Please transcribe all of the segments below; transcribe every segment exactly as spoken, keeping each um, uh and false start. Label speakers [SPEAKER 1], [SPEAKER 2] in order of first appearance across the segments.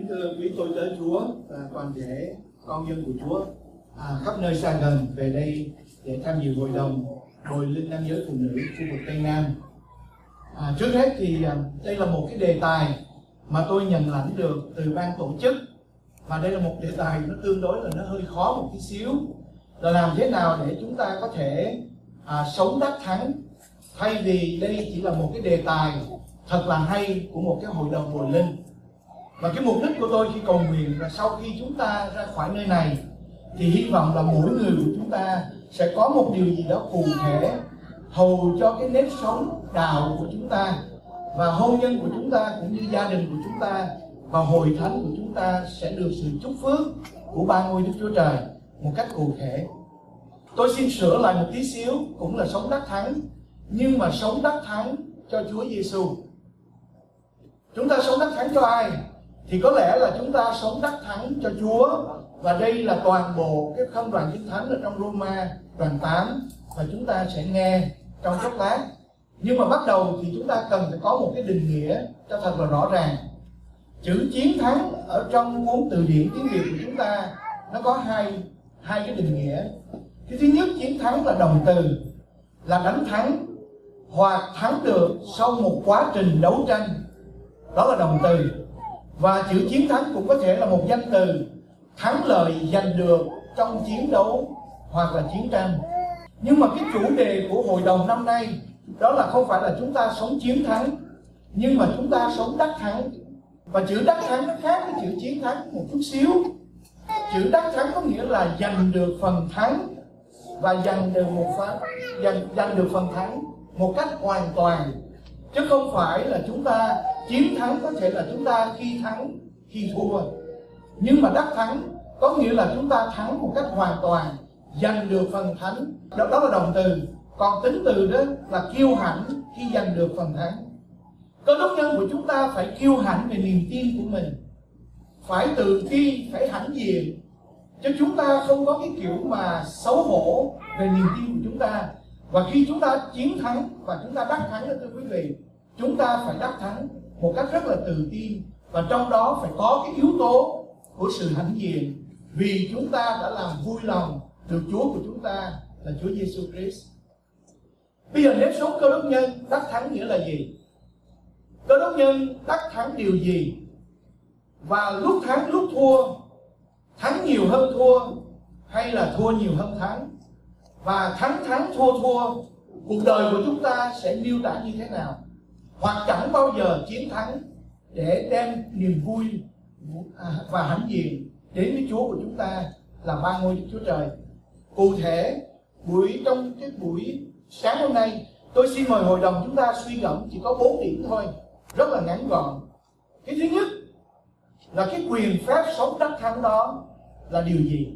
[SPEAKER 1] thưa quý tôi tớ Chúa và toàn thể con dân của Chúa à, khắp nơi xa gần về đây để tham dự hội đồng Hội Linh Nam Giới Phụ Nữ khu vực Tây Nam. À, trước hết thì à, đây là một cái đề tài mà tôi nhận lãnh được từ ban tổ chức, và đây là một đề tài nó tương đối là nó hơi khó một tí xíu, là làm thế nào để chúng ta có thể à, sống đắc thắng, thay vì đây chỉ là một cái đề tài thật là hay của một cái hội đồng Hội Linh. Và cái mục đích của tôi khi cầu nguyện là sau khi chúng ta ra khỏi nơi này thì hy vọng là mỗi người của chúng ta sẽ có một điều gì đó cụ thể hầu cho cái nếp sống đạo của chúng ta và hôn nhân của chúng ta cũng như gia đình của chúng ta và hội thánh của chúng ta sẽ được sự chúc phước của ba ngôi Đức Chúa Trời một cách cụ thể. Tôi xin sửa lại một tí xíu, cũng là sống đắc thắng, nhưng mà sống đắc thắng cho Chúa Giêsu. Chúng ta sống đắc thắng cho ai? Thì có lẽ là chúng ta sống đắc thắng cho Chúa, và đây là toàn bộ cái khâm đoạn Kinh Thánh ở trong Roma đoạn tám, và chúng ta sẽ nghe trong chốc lát. Nhưng mà bắt đầu thì chúng ta cần phải có một cái định nghĩa cho thật là rõ ràng. Chữ chiến thắng ở trong cuốn từ điển tiếng Việt của chúng ta nó có hai hai cái định nghĩa. Cái thứ nhất, chiến thắng là động từ, là đánh thắng hoặc thắng được sau một quá trình đấu tranh, đó là động từ. Và chữ chiến thắng cũng có thể là một danh từ, thắng lợi giành được trong chiến đấu hoặc là chiến tranh. Nhưng mà cái chủ đề của hội đồng năm nay đó là không phải là chúng ta sống chiến thắng, nhưng mà chúng ta sống đắc thắng. Và chữ đắc thắng nó khác với chữ chiến thắng một chút xíu. Chữ đắc thắng có nghĩa là giành được phần thắng, và giành được một phần giành, giành được phần thắng một cách hoàn toàn, chứ không phải là chúng ta chiến thắng có thể là chúng ta khi thắng khi thua. Nhưng mà đắc thắng có nghĩa là chúng ta thắng một cách hoàn toàn, giành được phần thắng, đó, đó là động từ. Còn tính từ đó là kiêu hãnh khi giành được phần thắng. Cơ đốc nhân của chúng ta phải kiêu hãnh về niềm tin của mình, phải tự tin, phải hãnh diện, chứ chúng ta không có cái kiểu mà xấu hổ về niềm tin của chúng ta. Và khi chúng ta chiến thắng và chúng ta đắc thắng đó thưa quý vị, chúng ta phải đắc thắng một cách rất là tự tin, và trong đó phải có cái yếu tố của sự hãnh diện, vì chúng ta đã làm vui lòng được Chúa của chúng ta là Chúa Giêsu Christ. Bây giờ nếp sống cơ đốc nhân đắc thắng nghĩa là gì? Cơ đốc nhân đắc thắng điều gì? Và lúc thắng lúc thua, thắng nhiều hơn thua hay là thua nhiều hơn thắng? Và thắng thắng thua thua, cuộc đời của chúng ta sẽ miêu tả như thế nào? Hoặc chẳng bao giờ chiến thắng để đem niềm vui và hãnh diện đến với Chúa của chúng ta là ba ngôi Đức Chúa Trời. Cụ thể, buổi trong cái buổi sáng hôm nay, tôi xin mời hội đồng chúng ta suy ngẫm chỉ có bốn điểm thôi, rất là ngắn gọn. Cái thứ nhất là cái quyền phép sống đắc thắng đó là điều gì?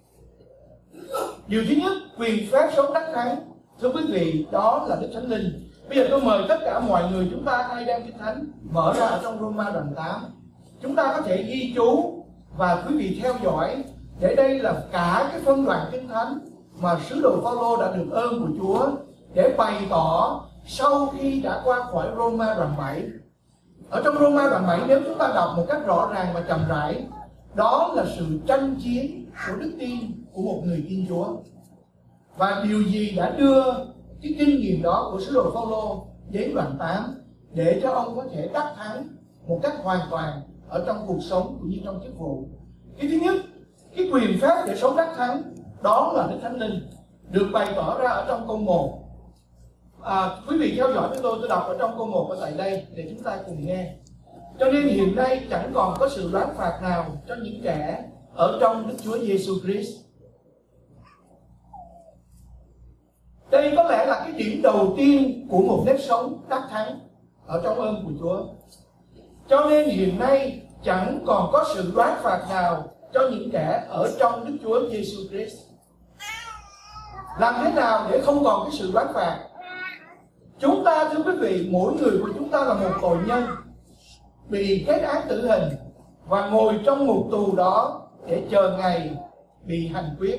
[SPEAKER 1] Điều thứ nhất, quyền phép sống đắc thắng, thưa quý vị, đó là Đức Thánh Linh. Bây giờ tôi mời tất cả mọi người chúng ta ai đem Kinh Thánh mở ra ở trong Roma đoạn tám. Chúng ta có thể ghi chú và quý vị theo dõi, để đây là cả cái phân đoạn Kinh Thánh mà sứ đồ Phaolô đã được ơn của Chúa để bày tỏ sau khi đã qua khỏi Roma đoạn bảy. Ở trong Roma đoạn bảy, nếu chúng ta đọc một cách rõ ràng và chậm rãi, đó là sự tranh chiến của đức tin của một người tin Chúa. Và điều gì đã đưa cái kinh nghiệm đó của sứ đồ Phaolô đến đoạn tám để cho ông có thể đắc thắng một cách hoàn toàn ở trong cuộc sống cũng như trong chức vụ? Cái thứ nhất, cái quyền phép để sống đắc thắng đó là Đức Thánh Linh, được bày tỏ ra ở trong câu một. À, quý vị theo dõi với tôi, tôi đọc ở trong câu một ở tại đây để chúng ta cùng nghe. Cho nên hiện nay chẳng còn có sự đoán phạt nào cho những kẻ ở trong Đức Chúa Giêsu Christ. Đây có lẽ là cái điểm đầu tiên của một nếp sống đắc thắng ở trong ơn của Chúa. Cho nên hiện nay chẳng còn có sự đoán phạt nào cho những kẻ ở trong Đức Chúa Giêsu Christ. Làm thế nào để không còn cái sự đoán phạt? Chúng ta, thưa quý vị, mỗi người của chúng ta là một tội nhân bị kết án tử hình và ngồi trong ngục tù đó để chờ ngày bị hành quyết.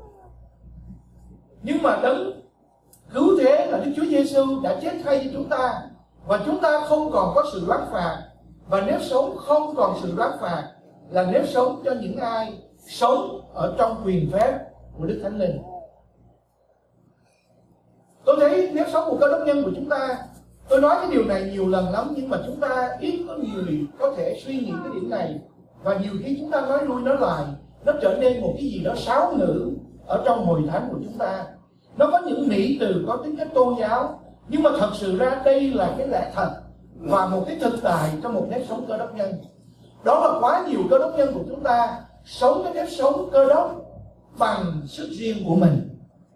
[SPEAKER 1] Nhưng mà đấng cứu thế là Đức Chúa Giêsu đã chết thay cho chúng ta, và chúng ta không còn có sự đoán phạt. Và nếu sống không còn sự đoán phạt là nếp sống cho những ai sống ở trong quyền phép của Đức Thánh Linh. Tôi thấy nếp sống của Cơ Đốc nhân của chúng ta, tôi nói cái điều này nhiều lần lắm, nhưng mà chúng ta ít có người có thể suy nghĩ cái điểm này. Và nhiều khi chúng ta nói lui nói lại, nó trở nên một cái gì đó sáo ngữ ở trong hội thánh của chúng ta. Nó có những mỹ từ có tính cách tôn giáo, nhưng mà thật sự ra đây là cái lẽ thật và một cái thực tại trong một nếp sống Cơ Đốc nhân. Đó là quá nhiều Cơ Đốc nhân của chúng ta sống cái nếp sống Cơ Đốc bằng sức riêng của mình.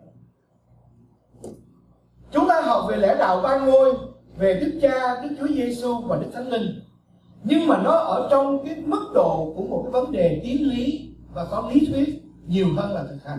[SPEAKER 1] Chúng ta học về lẽ đạo ba ngôi, về Đức Cha, Đức Chúa Giêsu và Đức Thánh Linh, nhưng mà nó ở trong cái mức độ của một cái vấn đề tín lý và có lý thuyết nhiều hơn là thực hành.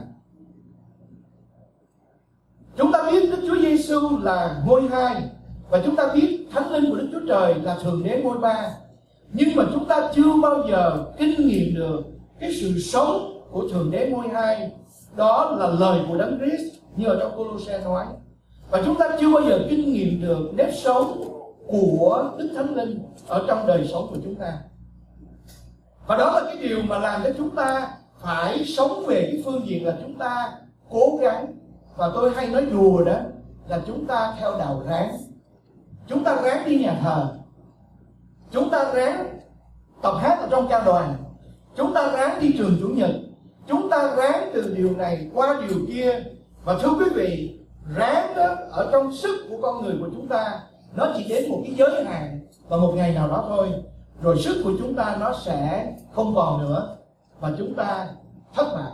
[SPEAKER 1] Chúng ta biết Đức Chúa Giêsu là ngôi hai, và chúng ta biết Thánh Linh của Đức Chúa Trời là Thượng Đế ngôi ba, nhưng mà chúng ta chưa bao giờ kinh nghiệm được cái sự sống của Thượng Đế ngôi hai. Đó là lời của Đấng Christ như ở trong Cô-lô-se nói. Và chúng ta chưa bao giờ kinh nghiệm được nếp sống của Đức Thánh Linh ở trong đời sống của chúng ta. Và đó là cái điều mà làm cho chúng ta phải sống về cái phương diện là chúng ta cố gắng. Và tôi hay nói đùa đó là chúng ta theo đạo ráng. Chúng ta ráng đi nhà thờ, chúng ta ráng tập hát ở trong ca đoàn, chúng ta ráng đi trường chủ nhật, chúng ta ráng từ điều này qua điều kia. Và thưa quý vị, ráng đó ở trong sức của con người của chúng ta, nó chỉ đến một cái giới hạn và một ngày nào đó thôi, rồi sức của chúng ta nó sẽ không còn nữa và chúng ta thất bại.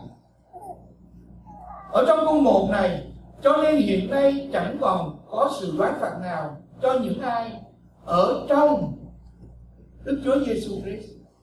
[SPEAKER 1] Ở trong câu một này, cho nên hiện nay chẳng còn có sự đoán phạt nào cho những ai ở trong Đức Chúa Giêsu Christ.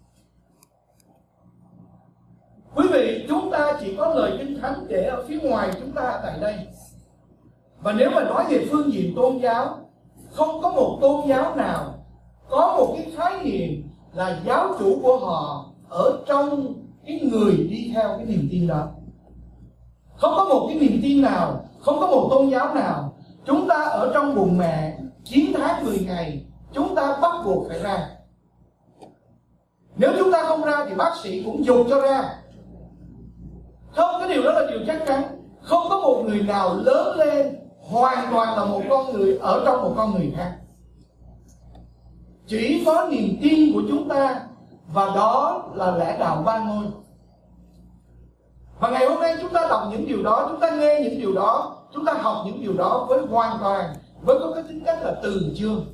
[SPEAKER 1] Quý vị, chúng ta chỉ có lời Kinh Thánh để ở phía ngoài chúng ta tại đây. Và nếu mà nói về phương diện tôn giáo, không có một tôn giáo nào có một cái khái niệm là giáo chủ của họ ở trong cái người đi theo cái niềm tin đó. Không có một cái niềm tin nào, không có một tôn giáo nào. Chúng ta ở trong bụng mẹ chín tháng mười ngày, chúng ta bắt buộc phải ra. Nếu chúng ta không ra thì bác sĩ cũng dùng cho ra. Không, cái điều đó là điều chắc chắn. Không có một người nào lớn lên hoàn toàn là một con người ở trong một con người khác. Chỉ có niềm tin của chúng ta, và đó là lẽ đạo ba ngôi. Và ngày hôm nay chúng ta đọc những điều đó, chúng ta nghe những điều đó, chúng ta học những điều đó với hoàn toàn, với có cái tính cách là từ chương.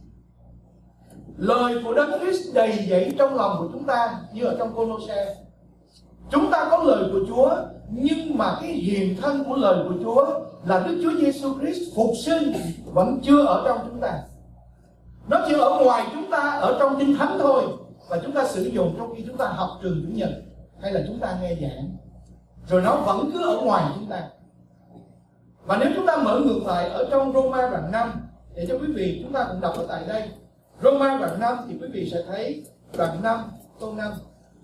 [SPEAKER 1] Lời của Đấng Christ đầy dẫy trong lòng của chúng ta như ở trong Cô-lô-se. Chúng ta có lời của Chúa, nhưng mà cái hiện thân của lời của Chúa là Đức Chúa Giêsu Christ phục sinh vẫn chưa ở trong chúng ta. Nó chỉ ở ngoài chúng ta, ở trong Kinh Thánh thôi, và chúng ta sử dụng trong khi chúng ta học trường chủ nhật hay là chúng ta nghe giảng, rồi nó vẫn cứ ở ngoài chúng ta. Và nếu chúng ta mở ngược lại ở trong Roma đoạn năm, để cho quý vị chúng ta cùng đọc ở tại đây. Roma đoạn năm thì quý vị sẽ thấy đoạn năm câu năm.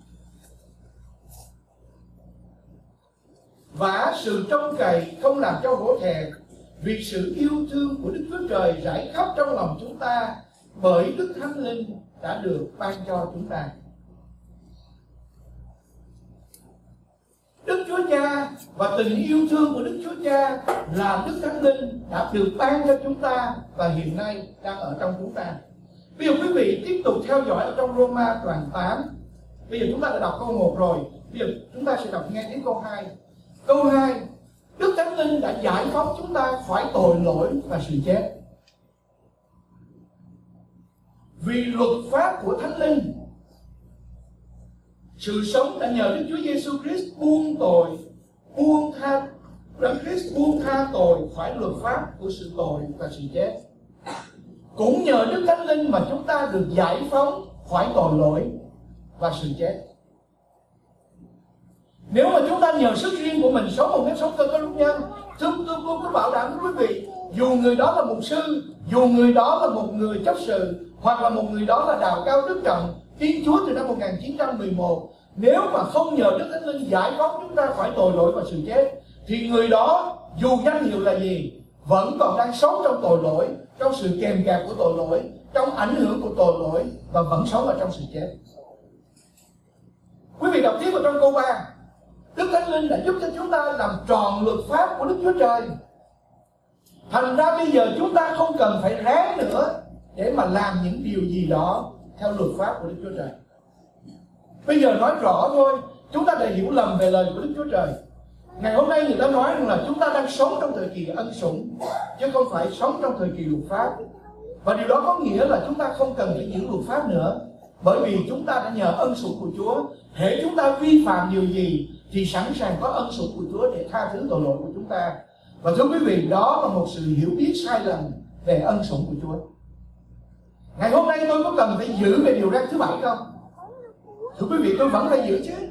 [SPEAKER 1] Và sự trông cậy không làm cho hổ thẹn, vì sự yêu thương của Đức Chúa Trời rải khắp trong lòng chúng ta bởi Đức Thánh Linh đã được ban cho chúng ta. Đức Chúa Cha và tình yêu thương của Đức Chúa Cha là Đức Thánh Linh đã được ban cho chúng ta và hiện nay đang ở trong chúng ta. Bây giờ quý vị tiếp tục theo dõi ở trong Roma đoạn tám. Bây giờ chúng ta đã đọc câu một rồi, bây giờ chúng ta sẽ đọc nghe đến câu hai. Câu hai, Đức Thánh Linh đã giải phóng chúng ta khỏi tội lỗi và sự chết. Vì luật pháp của Thánh Linh, sự sống đã nhờ Đức Chúa Giêsu Christ buông tội, buông tha, Đấng Christ buông tha tội khỏi luật pháp của sự tội và sự chết. Cũng nhờ Đức Thánh Linh mà chúng ta được giải phóng khỏi tội lỗi và sự chết. Nếu mà chúng ta nhờ sức riêng của mình sống một nếp sống cơ đốc nhân, tôi tôi có bảo đảm với quý vị, dù người đó là mục sư, dù người đó là một người chấp sự, hoặc là một người đó là Đào Cao Đức Trọng, Thiên Chúa từ năm một nghìn chín trăm mười một, nếu mà không nhờ Đức Thánh Linh giải phóng chúng ta khỏi tội lỗi và sự chết, thì người đó dù danh hiệu là gì vẫn còn đang sống trong tội lỗi, trong sự kèm kẹp của tội lỗi, trong ảnh hưởng của tội lỗi, và vẫn sống ở trong sự chết. Quý vị đọc tiếp vào trong câu ba. Đức Thánh Linh đã giúp cho chúng ta làm tròn luật pháp của Đức Chúa Trời. Thành ra bây giờ chúng ta không cần phải ráng nữa để mà làm những điều gì đó theo luật pháp của Đức Chúa Trời. Bây giờ nói rõ thôi, chúng ta đã hiểu lầm về lời của Đức Chúa Trời. Ngày hôm nay người ta nói rằng là chúng ta đang sống trong thời kỳ ân sủng, chứ không phải sống trong thời kỳ luật pháp. Và điều đó có nghĩa là chúng ta không cần phải giữ luật pháp nữa, bởi vì chúng ta đã nhờ ân sủng của Chúa. Hễ chúng ta vi phạm điều gì thì sẵn sàng có ân sủng của Chúa để tha thứ tội lỗi của chúng ta. Và thưa quý vị, đó là một sự hiểu biết sai lầm về ân sủng của Chúa. Ngày hôm nay tôi có cần phải giữ về điều răn thứ bảy không? Thưa quý vị, tôi vẫn phải giữ chứ.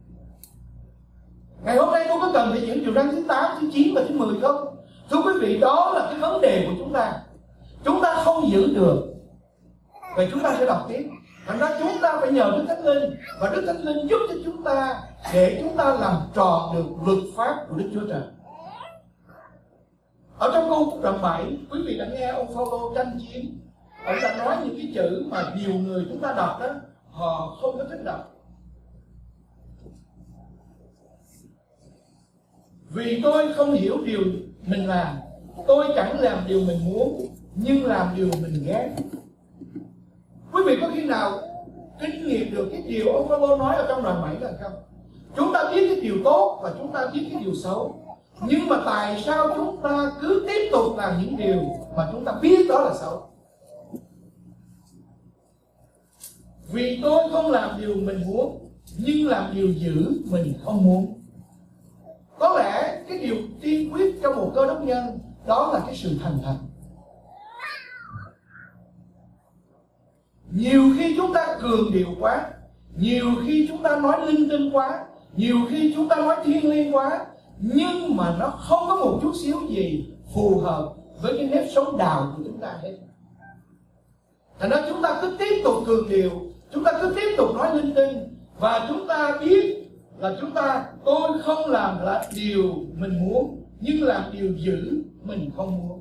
[SPEAKER 1] Ngày hôm nay tôi có cần phải giữ điều răn thứ tám, thứ chín và thứ mười không? Thưa quý vị, đó là cái vấn đề của chúng ta. Chúng ta không giữ được. Vậy chúng ta sẽ đọc tiếp. Thành ra chúng ta phải nhờ Đức Thánh Linh, và Đức Thánh Linh giúp cho chúng ta để chúng ta làm tròn được luật pháp của Đức Chúa Trời. Ở trong câu đoạn bảy, quý vị đã nghe ông Phaolô tranh chiến. Ông đã nói những cái chữ mà nhiều người chúng ta đọc đó, họ không có thích đọc. Vì tôi không hiểu điều mình làm, tôi chẳng làm điều mình muốn, nhưng làm điều mình ghét. Quý vị có khi nào kinh nghiệm được cái điều ông Phaolô nói ở trong đoạn bảy là không? Chúng ta biết cái điều tốt và chúng ta biết cái điều xấu, nhưng mà tại sao chúng ta cứ tiếp tục làm những điều mà chúng ta biết đó là xấu? Vì tôi không làm điều mình muốn, nhưng làm điều dữ mình không muốn. Có lẽ cái điều tiên quyết trong một cơ đốc nhân đó là cái sự thành thật. Nhiều khi chúng ta cường điệu quá, nhiều khi chúng ta nói linh tinh quá, nhiều khi chúng ta nói thiêng liêng quá, nhưng mà nó không có một chút xíu gì phù hợp với cái nếp sống đạo của chúng ta hết. Thành ra chúng ta cứ tiếp tục cường điệu, chúng ta cứ tiếp tục nói linh tinh, và chúng ta biết là chúng ta tôi không làm là điều mình muốn, nhưng làm điều dữ mình không muốn.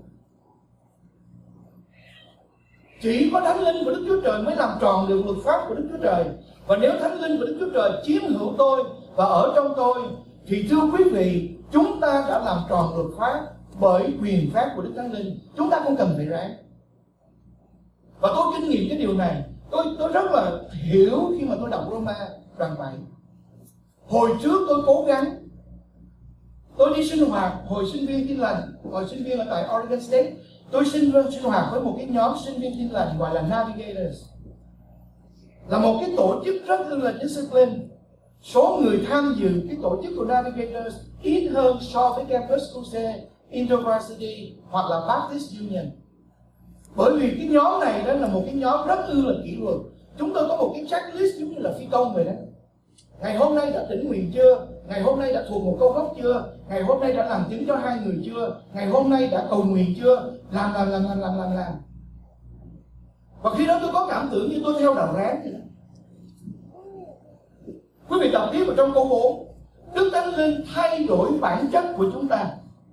[SPEAKER 1] Chỉ có Thánh Linh của Đức Chúa Trời mới làm tròn được luật pháp của Đức Chúa Trời. Và nếu Thánh Linh của Đức Chúa Trời chiếm hữu tôi và ở trong tôi, thì thưa quý vị, chúng ta đã làm tròn luật pháp bởi quyền phép của Đức Thánh Linh. Chúng ta không cần phải ráng. Và tôi kinh nghiệm cái điều này. Tôi, tôi rất là hiểu khi mà tôi đọc Roma đoạn bảy. Hồi trước tôi cố gắng, tôi đi sinh hoạt hồi sinh viên Tin Lành, hồi sinh viên ở tại Oregon State. Tôi sinh, sinh hoạt với một cái nhóm sinh viên Tin Lành gọi là Navigators. Là một cái tổ chức rất là discipline. Số người tham dự cái tổ chức của Navigators ít hơn so với Campus Crusade, InterVarsity hoặc là Baptist Union. Bởi vì cái nhóm này đó là một cái nhóm rất ư là kỷ luật. Chúng tôi có một cái checklist giống như là phi công vậy đó. Ngày hôm nay đã tỉnh nguyện chưa? Ngày hôm nay đã thuộc một câu gốc chưa? Ngày hôm nay đã làm chứng cho hai người chưa? Ngày hôm nay đã cầu nguyện chưa? Làm làm làm làm làm làm làm. Và khi đó tôi có cảm tưởng như tôi theo đầu rán vậy đó. Quý vị đọc tiếp vào trong câu bốn. Đức Thánh Linh thay đổi bản chất của chúng ta.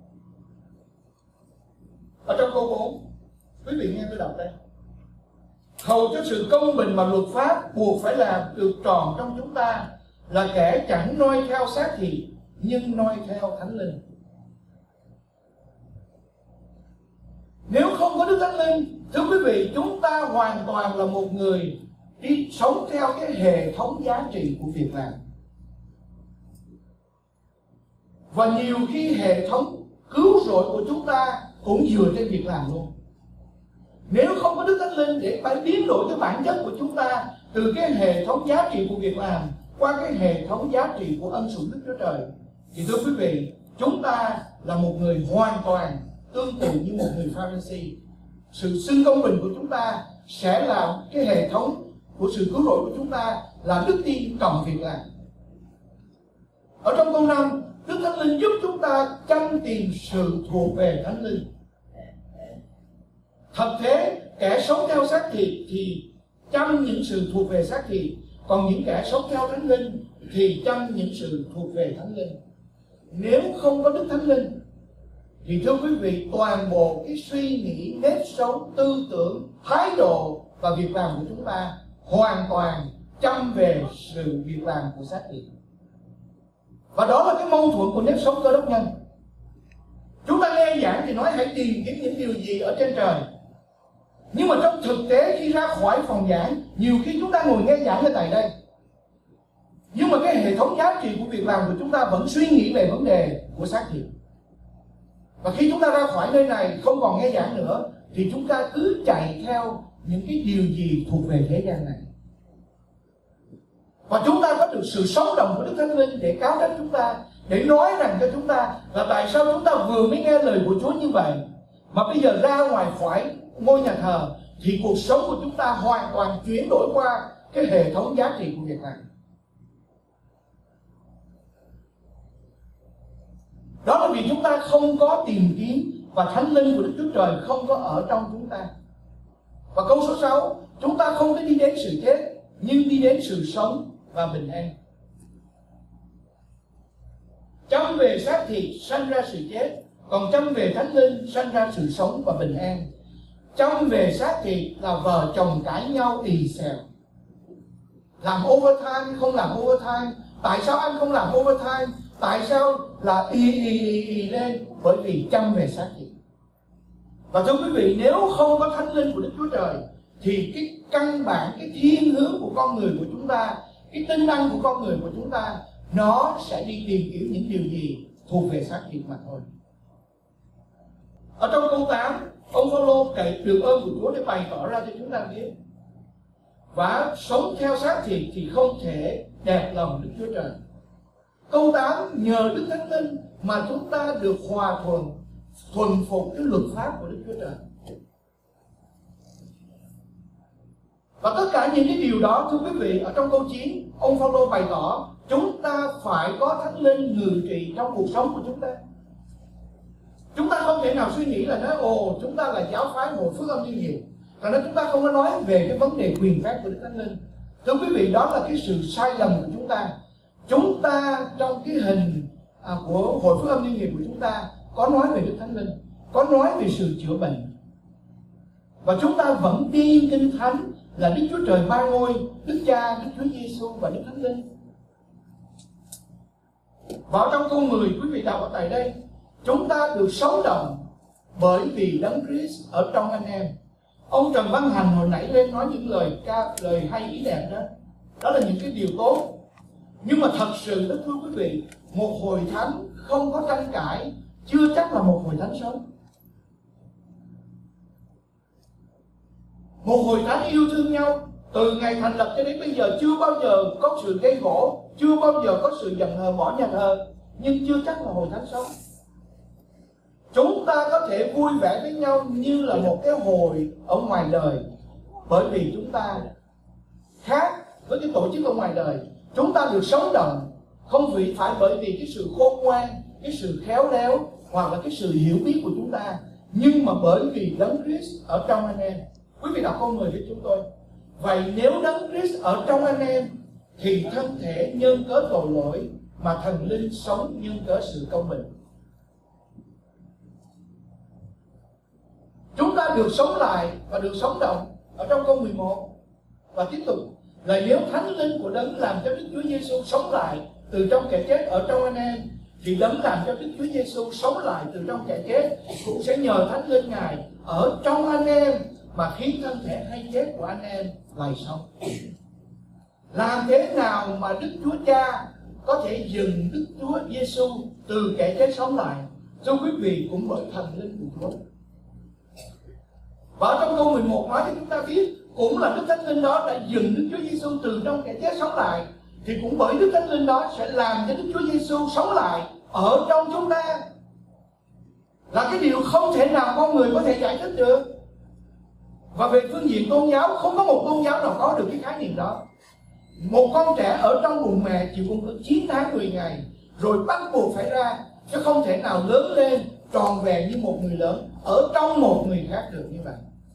[SPEAKER 1] Ở trong câu bốn, quý vị nghe tôi đọc đây. Hầu cho sự công bình mà luật pháp buộc phải làm được tròn trong chúng ta, là kẻ chẳng noi theo xác thịt nhưng noi theo Thánh Linh. Nếu không có Đức Thánh Linh, thưa quý vị, chúng ta hoàn toàn là một người đi sống theo cái hệ thống giá trị của việc làm. Và nhiều khi hệ thống cứu rỗi của chúng ta cũng dựa trên việc làm luôn. Nếu không có Đức Thánh Linh để phải biến đổi cái bản chất của chúng ta từ cái hệ thống giá trị của việc làm qua cái hệ thống giá trị của ân sủng Đức Chúa Trời, thì thưa quý vị, chúng ta là một người hoàn toàn tương tự như một người Pharisee. Sự xưng công bình của chúng ta sẽ là cái hệ thống của sự cứu rỗi của chúng ta là đức tin cộng việc làm. Ở trong câu năm, Đức Thánh Linh giúp chúng ta chăm tìm sự thuộc về Thánh Linh. Thật thế, kẻ sống theo xác thịt thì chăm những sự thuộc về xác thịt, còn những kẻ sống theo Thánh Linh thì chăm những sự thuộc về Thánh Linh. Nếu không có Đức Thánh Linh thì thưa quý vị, toàn bộ cái suy nghĩ, nếp sống, tư tưởng, thái độ và việc làm của chúng ta hoàn toàn chăm về sự việc làm của xác thịt. Và đó là cái mâu thuẫn của nếp sống Cơ Đốc nhân. Chúng ta nghe giảng thì nói hãy tìm kiếm những điều gì ở trên trời, nhưng mà trong thực tế khi ra khỏi phòng giảng, nhiều khi chúng ta ngồi nghe giảng ở tại đây, nhưng mà cái hệ thống giá trị của việc làm của chúng ta vẫn suy nghĩ về vấn đề của xác thịt. Và khi chúng ta ra khỏi nơi này không còn nghe giảng nữa, thì chúng ta cứ chạy theo những cái điều gì thuộc về thế gian này. Và chúng ta có được sự sống động của Đức Thánh Linh để cáo trách chúng ta, để nói rằng cho chúng ta là tại sao chúng ta vừa mới nghe lời của Chúa như vậy, mà bây giờ ra ngoài khỏi ngôi nhà thờ thì cuộc sống của chúng ta hoàn toàn chuyển đổi qua cái hệ thống giá trị của việc này. Đó là vì chúng ta không có tìm kiếm, và Thánh Linh của Đức Chúa Trời không có ở trong chúng ta. Và câu số sáu, chúng ta không có đi đến sự chết, nhưng đi đến sự sống và bình an. Chăm về xác thịt sanh ra sự chết, còn chăm về Thánh Linh sanh ra sự sống và bình an. Chăm về xác thịt là vợ chồng cãi nhau ì xèo, làm overtime không làm overtime. Tại sao anh không làm overtime? Tại sao là ì ì ì ì lên? Bởi vì chăm về xác thịt. Và thưa quý vị, nếu không có Thánh Linh của Đức Chúa Trời thì cái căn bản, cái thiên hướng của con người của chúng ta, cái tính năng của con người của chúng ta, nó sẽ đi tìm kiếm những điều gì thuộc về xác thịt mà thôi. Ở trong câu tám, ông Phaolô cậy được ơn của Chúa để bày tỏ ra cho chúng ta biết, và sống theo xác thịt thì không thể đẹp lòng Đức Chúa Trời. Câu tám, nhờ Đức Thánh Linh mà chúng ta được hòa thuận, thuần phục cái luật pháp của Đức Chúa Trời. Và tất cả những cái điều đó, thưa quý vị, ở trong câu chín, ông Phaolô bày tỏ chúng ta phải có Thánh Linh ngự trị trong cuộc sống của chúng ta. Chúng ta không thể nào suy nghĩ là nói ồ chúng ta là giáo phái Hội Phước Âm Liên Hiệp, và nên chúng ta không có nói về cái vấn đề quyền phép của Đức Thánh Linh. Thưa quý vị, đó là cái sự sai lầm của chúng ta. Chúng ta trong cái hình à, của Hội Phước Âm Liên Hiệp của chúng ta có nói về Đức Thánh Linh, có nói về sự chữa bệnh, và chúng ta vẫn tin Kinh Thánh là Đức Chúa Trời ba ngôi, Đức Cha, Đức Chúa Giêsu và Đức Thánh Linh. Vào trong câu mười, quý vị đọc ở tại đây, chúng ta được sống động bởi vì Đấng Christ ở trong anh em. Ông Trần Văn Hành hồi nãy lên nói những lời ca, lời hay ý đẹp đó, đó là những cái điều tốt. Nhưng mà thật sự đó thưa quý vị, một hội thánh không có tranh cãi chưa chắc là một hội thánh sống. Một hội thánh yêu thương nhau từ ngày thành lập cho đến bây giờ chưa bao giờ có sự gây gổ, chưa bao giờ có sự giận hờn bỏ nhà thờ, nhưng chưa chắc là hội thánh sống. Chúng ta có thể vui vẻ với nhau như là một cái hội ở ngoài đời, bởi vì chúng ta khác với cái tổ chức ở ngoài đời. Chúng ta được sống động không vì phải bởi vì cái sự khôn ngoan, cái sự khéo léo hoặc là cái sự hiểu biết của chúng ta, nhưng mà bởi vì Đấng Christ ở trong anh em. Quý vị đọc câu mười với chúng tôi. Vậy nếu Đấng Christ ở trong anh em thì thân thể nhân cớ tội lỗi, mà thần linh sống nhân cớ sự công bình. Chúng ta được sống lại và được sống động ở trong câu mười một. Và tiếp tục là nếu Thánh Linh của Đấng làm cho Đức Chúa Giêsu sống lại từ trong kẻ chết ở trong anh em, thì Đấng làm cho Đức Chúa Giêsu sống lại từ trong kẻ chết cũng sẽ nhờ Thánh Linh Ngài ở trong anh em mà khiến thân thể hay chết của anh em lại sống. Làm thế nào mà Đức Chúa Cha có thể dừng Đức Chúa Giêsu từ kẻ chết sống lại? Thưa quý vị, cũng bởi thần linh của Chúa. Và trong câu mười một nói cho chúng ta biết, cũng là Đức Thánh Linh đó đã dừng Đức Chúa Giêsu từ trong kẻ chết sống lại, thì cũng bởi Đức Thánh Linh đó sẽ làm cho Đức Chúa Giêsu sống lại ở trong chúng ta. Là cái điều không thể nào con người có thể giải thích được. Và về phương diện tôn giáo, không có một tôn giáo nào có được cái khái niệm đó. Một con trẻ ở trong bụng mẹ chỉ cũng có chín tháng mười ngày rồi bắt buộc phải ra, chứ không thể nào lớn lên tròn vẹn như một người lớn ở trong một người khác được như vậy.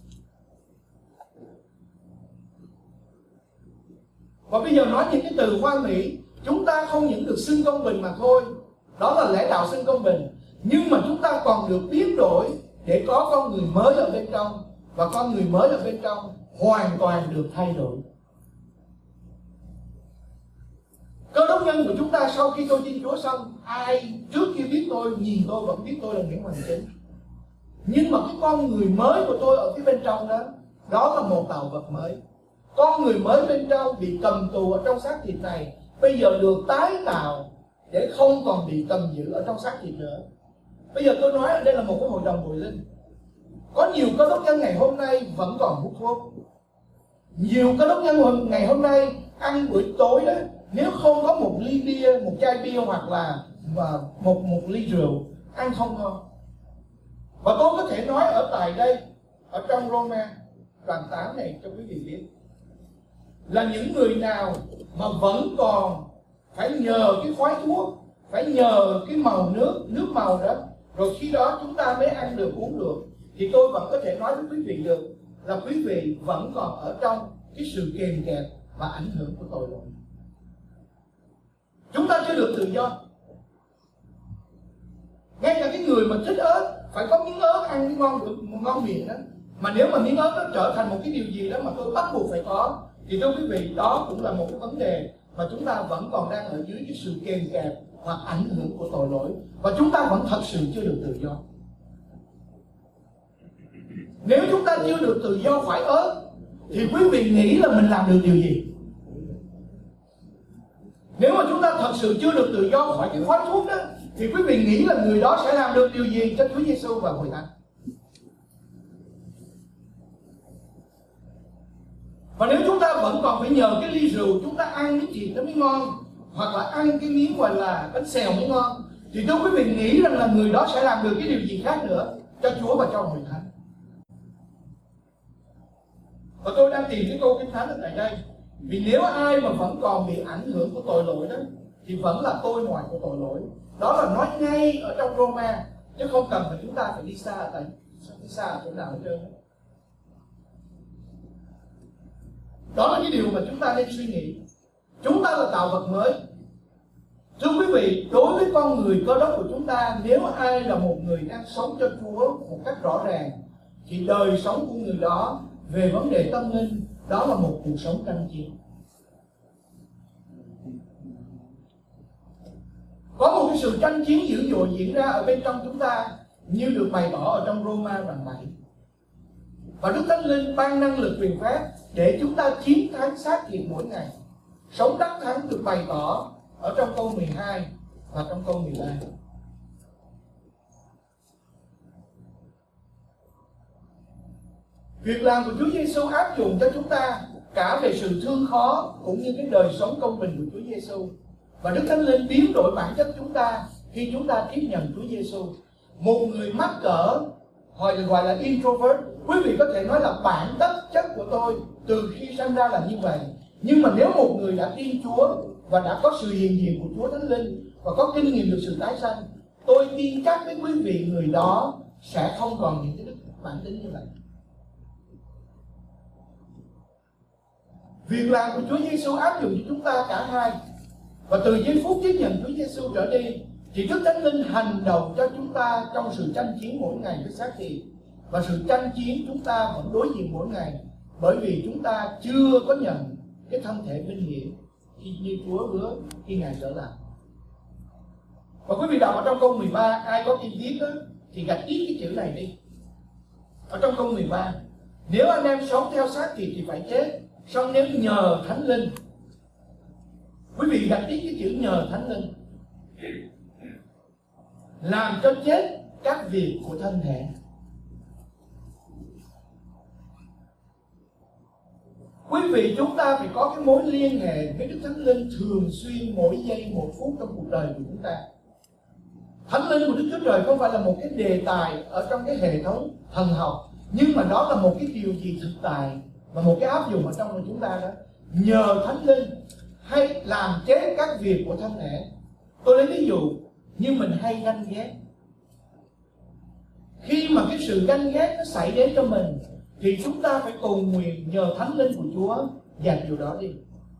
[SPEAKER 1] Và bây giờ nói những cái từ hoa mỹ, chúng ta không những được xưng công bình mà thôi, đó là lẽ đạo xưng công bình, nhưng mà chúng ta còn được biến đổi để có con người mới ở bên trong, và con người mới ở bên trong hoàn toàn được thay đổi. nhân của chúng ta sau khi tôi tin Chúa xong, ai trước khi biết tôi, nhìn tôi vẫn biết tôi là Nguyễn Hoàng Chính. Nhưng mà cái con người mới của tôi ở phía bên trong đó, đó là một tạo vật mới. Con người mới bên trong bị cầm tù ở trong xác thịt này, bây giờ được tái tạo để không còn bị cầm giữ ở trong xác thịt nữa. Bây giờ tôi nói ở đây là một cái hội đồng hội linh. Có nhiều cơ đốc nhân ngày hôm nay vẫn còn hút thuốc. Nhiều cơ đốc nhân ngày hôm nay ăn buổi tối đó, nếu không có một ly bia, một chai bia hoặc là và một một ly rượu, ăn không ngon. Và tôi có thể nói ở tại đây, ở trong Roma đoạn tám này cho quý vị biết, là những người nào mà vẫn còn phải nhờ cái khói thuốc, phải nhờ cái màu nước, nước màu đó, rồi khi đó chúng ta mới ăn được, uống được, thì tôi vẫn có thể nói với quý vị được là quý vị vẫn còn ở trong cái sự kèm kẹp và ảnh hưởng của tội lỗi. Chúng ta chưa được tự do. Ngay cả cái người mà thích ớt, phải có miếng ớt ăn mới ngon được, ngon miệng đó. Mà nếu mà miếng ớt nó trở thành một cái điều gì đó mà tôi bắt buộc phải có, thì thưa quý vị, đó cũng là một cái vấn đề mà chúng ta vẫn còn đang ở dưới cái sự kèm kẹp hoặc ảnh hưởng của tội lỗi, và chúng ta vẫn thật sự chưa được tự do. Nếu chúng ta chưa được tự do khỏi ớt, thì quý vị nghĩ là mình làm được điều gì? Nếu mà chúng ta thật sự chưa được tự do khỏi cái khói thuốc đó, thì quý vị nghĩ là người đó sẽ làm được điều gì cho Chúa Giêsu và Hội Thánh? Và nếu chúng ta vẫn còn phải nhờ cái ly rượu, chúng ta ăn cái gì nó mới ngon, hoặc là ăn cái miếng gọi là bánh xèo mới ngon, thì thưa quý vị nghĩ rằng là người đó sẽ làm được cái điều gì khác nữa cho Chúa và cho Hội Thánh? Và tôi đang tìm cái câu Kinh Thánh ở tại đây. Vì nếu ai mà vẫn còn bị ảnh hưởng của tội lỗi đó, thì vẫn là tôi ngoài của tội lỗi. Đó là nói ngay ở trong Roma, chứ không cần phải chúng ta phải đi xa ở tại đi xa ở chỗ nào hết trơn. Đó là cái điều mà chúng ta nên suy nghĩ. Chúng ta là tạo vật mới. Thưa quý vị, đối với con người Cơ Đốc của chúng ta, nếu ai là một người đang sống cho Chúa một cách rõ ràng, thì đời sống của người đó về vấn đề tâm linh, đó là một cuộc sống tranh chiến. Có một cái sự tranh chiến dữ dội diễn ra ở bên trong chúng ta, như được bày tỏ ở trong Roma đoạn bảy. Và Đức Thánh Linh ban năng lực quyền phép để chúng ta chiến thắng xác thịt mỗi ngày. Sống đắc thắng được bày tỏ ở trong câu mười hai và trong câu mười ba. Việc làm của Chúa Giêsu áp dụng cho chúng ta cả về sự thương khó cũng như cái đời sống công bình của Chúa Giêsu. Và Đức Thánh Linh biến đổi bản chất chúng ta khi chúng ta tiếp nhận Chúa Giêsu. Một người mắc cỡ, hoặc gọi là introvert, quý vị có thể nói là bản tất chất của tôi từ khi sinh ra là như vậy. Nhưng mà nếu một người đã tin Chúa và đã có sự hiện diện của Chúa Thánh Linh và có kinh nghiệm được sự tái sanh, tôi tin chắc với quý vị người đó sẽ không còn những cái đức bản tính như vậy. Việc làm của Chúa Giêsu áp dụng cho chúng ta cả hai. Và từ giây phút tiếp nhận Chúa Giêsu trở đi, thì Đức Thánh Linh hành động cho chúng ta trong sự tranh chiến mỗi ngày với xác thịt. Và sự tranh chiến chúng ta vẫn đối diện mỗi ngày, bởi vì chúng ta chưa có nhận cái thân thể vinh hiển khi như Chúa hứa khi Ngài trở lại. Và quý vị đọc ở trong câu mười ba, ai có tin viết đó, thì gạch ít cái chữ này đi. Ở trong câu mười ba, nếu anh em sống theo xác thịt thì phải chết, song nếu nhờ Thánh Linh. Quý vị gạch ít cái chữ nhờ Thánh Linh, làm cho chết các việc của thân thể. Quý vị, chúng ta phải có cái mối liên hệ với Đức Thánh Linh thường xuyên, mỗi giây một phút trong cuộc đời của chúng ta. Thánh Linh của Đức Chúa Trời không phải là một cái đề tài ở trong cái hệ thống thần học, nhưng mà đó là một cái điều gì thực tại và một cái áp dụng ở trong của chúng ta đó. Nhờ Thánh Linh hay làm chết các việc của thân thể. Tôi lấy ví dụ như mình hay ganh ghét. Khi mà cái sự ganh ghét nó xảy đến cho mình, thì chúng ta phải cầu nguyện nhờ Thánh Linh của Chúa dẹp điều đó đi.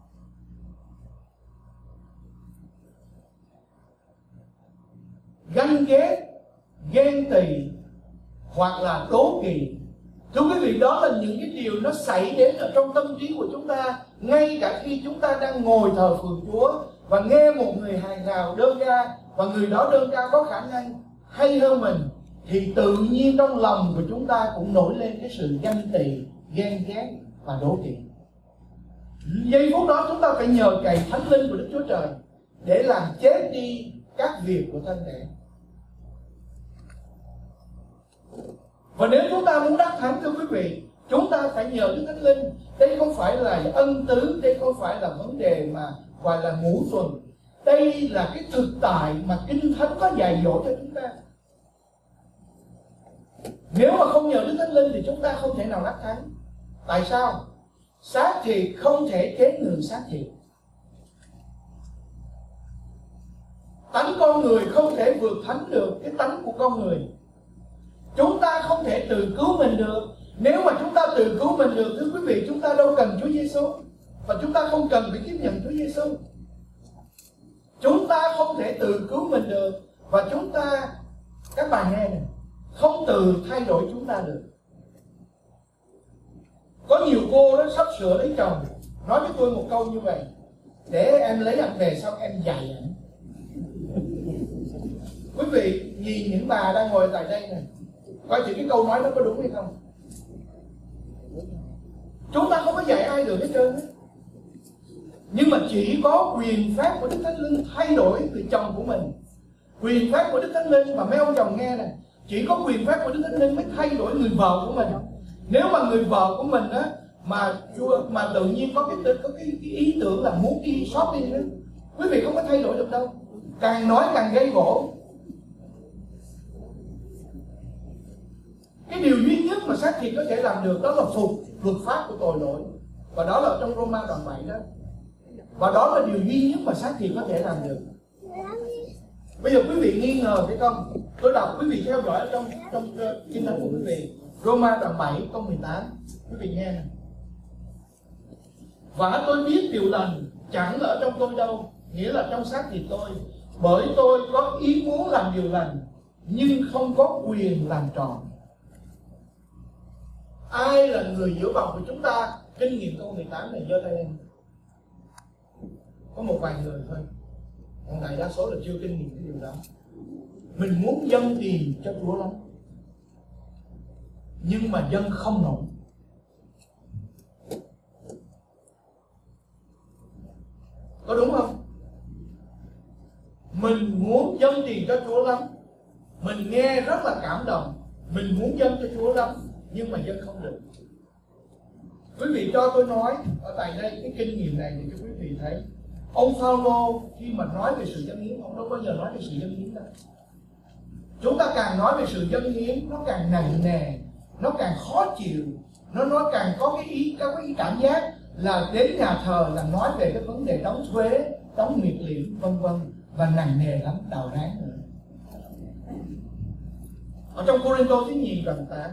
[SPEAKER 1] Ganh ghét, ghen tị hoặc là đố kỵ, thưa quý vị, đó là những cái điều nó xảy đến ở trong tâm trí của chúng ta ngay cả khi chúng ta đang ngồi thờ phượng Chúa và nghe một người hàng nào đơn ca, và người đó đơn ca có khả năng hay hơn mình, thì tự nhiên trong lòng của chúng ta cũng nổi lên cái sự ganh tị, ghen ghét và đố kỵ. Giây phút đó chúng ta phải nhờ cậy Thánh Linh của Đức Chúa Trời để làm chết đi các việc của thân thể. Và nếu chúng ta muốn đắc thắng, thưa quý vị, chúng ta phải nhờ Đức Thánh Linh. Đây không phải là ân tứ, đây không phải là vấn đề mà gọi là ngũ tuần. Đây là cái thực tại mà Kinh Thánh có dạy dỗ cho chúng ta. Nếu mà không nhờ Đức Thánh Linh thì chúng ta không thể nào đắc thắng. Tại sao? Xác thịt không thể chế ngự xác thịt. Tánh con người không thể vượt thắng được cái tánh của con người. Chúng ta không thể tự cứu mình được. Nếu mà chúng ta tự cứu mình được, thưa quý vị, chúng ta đâu cần Chúa Giêsu, và chúng ta không cần phải tiếp nhận Chúa Giêsu. Chúng ta không thể tự cứu mình được, và chúng ta, các bạn nghe này, không tự thay đổi chúng ta được. Có nhiều cô đó sắp sửa lấy chồng, nói với tôi một câu như vậy: để em lấy anh về xong em dạy anh. Quý vị nhìn những bà đang ngồi tại đây này, coi thử cái câu nói đó có đúng hay không. Chúng ta không có dạy ai được hết trơn á. Nhưng mà chỉ có quyền phép của Đức Thánh Linh thay đổi người chồng của mình. Quyền phép của Đức Thánh Linh, mà mấy ông chồng nghe này, chỉ có quyền phép của Đức Thánh Linh mới thay đổi người vợ của mình. Nếu mà người vợ của mình á mà mà tự nhiên có cái có cái, cái ý tưởng là muốn đi shopping đó, quý vị không có thay đổi được đâu. Càng nói càng gây gổ. Cái điều duy nhất mà xác thịt có thể làm được đó là phục luật pháp của tội lỗi, và đó là trong Roma đoạn bảy đó. Và đó là điều duy nhất mà xác thịt có thể làm được. Bây giờ quý vị nghi ngờ phải không? Tôi đọc, quý vị theo dõi ở trong trong Kinh Thánh của quý vị. Roma đoạn bảy câu mười tám, quý vị nghe này: và tôi biết điều lành chẳng ở trong tôi đâu, nghĩa là trong xác thịt tôi, bởi tôi có ý muốn làm điều lành nhưng không có quyền làm tròn. Ai là người giữa vòng của chúng ta kinh nghiệm câu mười tám này, giơ tay lên. Có một vài người thôi, còn đại đa số là chưa kinh nghiệm cái điều đó. Mình muốn dâng tiền cho Chúa lắm, nhưng mà dâng không nổi. Có đúng không? Mình muốn dâng tiền cho Chúa lắm, mình nghe rất là cảm động, mình muốn dâng cho Chúa lắm, nhưng mà dâng không được. Quý vị cho tôi nói ở tại đây cái kinh nghiệm này để cho quý vị thấy. Ông Phaolô khi mà nói về sự dâng hiến, ông đâu bao giờ nói về sự dâng hiến đâu. Chúng ta càng nói về sự dâng hiến, nó càng nặng nề, nó càng khó chịu, nó nó càng có cái ý có cái ý cảm giác là đến nhà thờ là nói về cái vấn đề đóng thuế, đóng miệt liệm, vân vân, và nặng nề lắm, đào ráng nữa. Ở trong Cô-rinh-tô thứ nhì đoạn tám,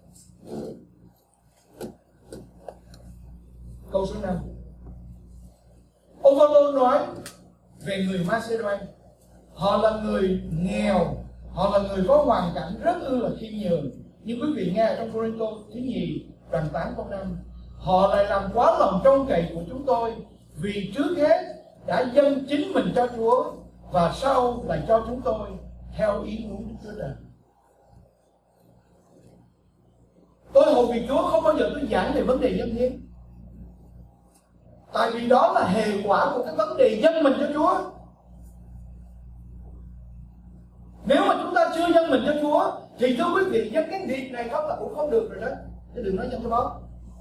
[SPEAKER 1] câu số năm, ông Phaolô nói về người Macedonia. Họ là người nghèo, họ là người có hoàn cảnh rất ư là khiêm nhường. Nhưng quý vị nghe ở trong Cô-rinh-tô thứ nhì đoạn tám câu năm, họ lại làm quá lòng trông cậy của chúng tôi, vì trước hết đã dâng chính mình cho Chúa, và sau lại cho chúng tôi theo ý muốn Đức Chúa Trời. Tôi hầu việc Chúa không bao giờ tôi giảng về vấn đề dâng hiến, tại vì đó là hệ quả của cái vấn đề dâng mình cho Chúa. Nếu mà chúng ta chưa dâng mình cho Chúa thì thưa quý vị, dâng cái việc này không là cũng không được rồi đó, chứ đừng nói dâng cho đó.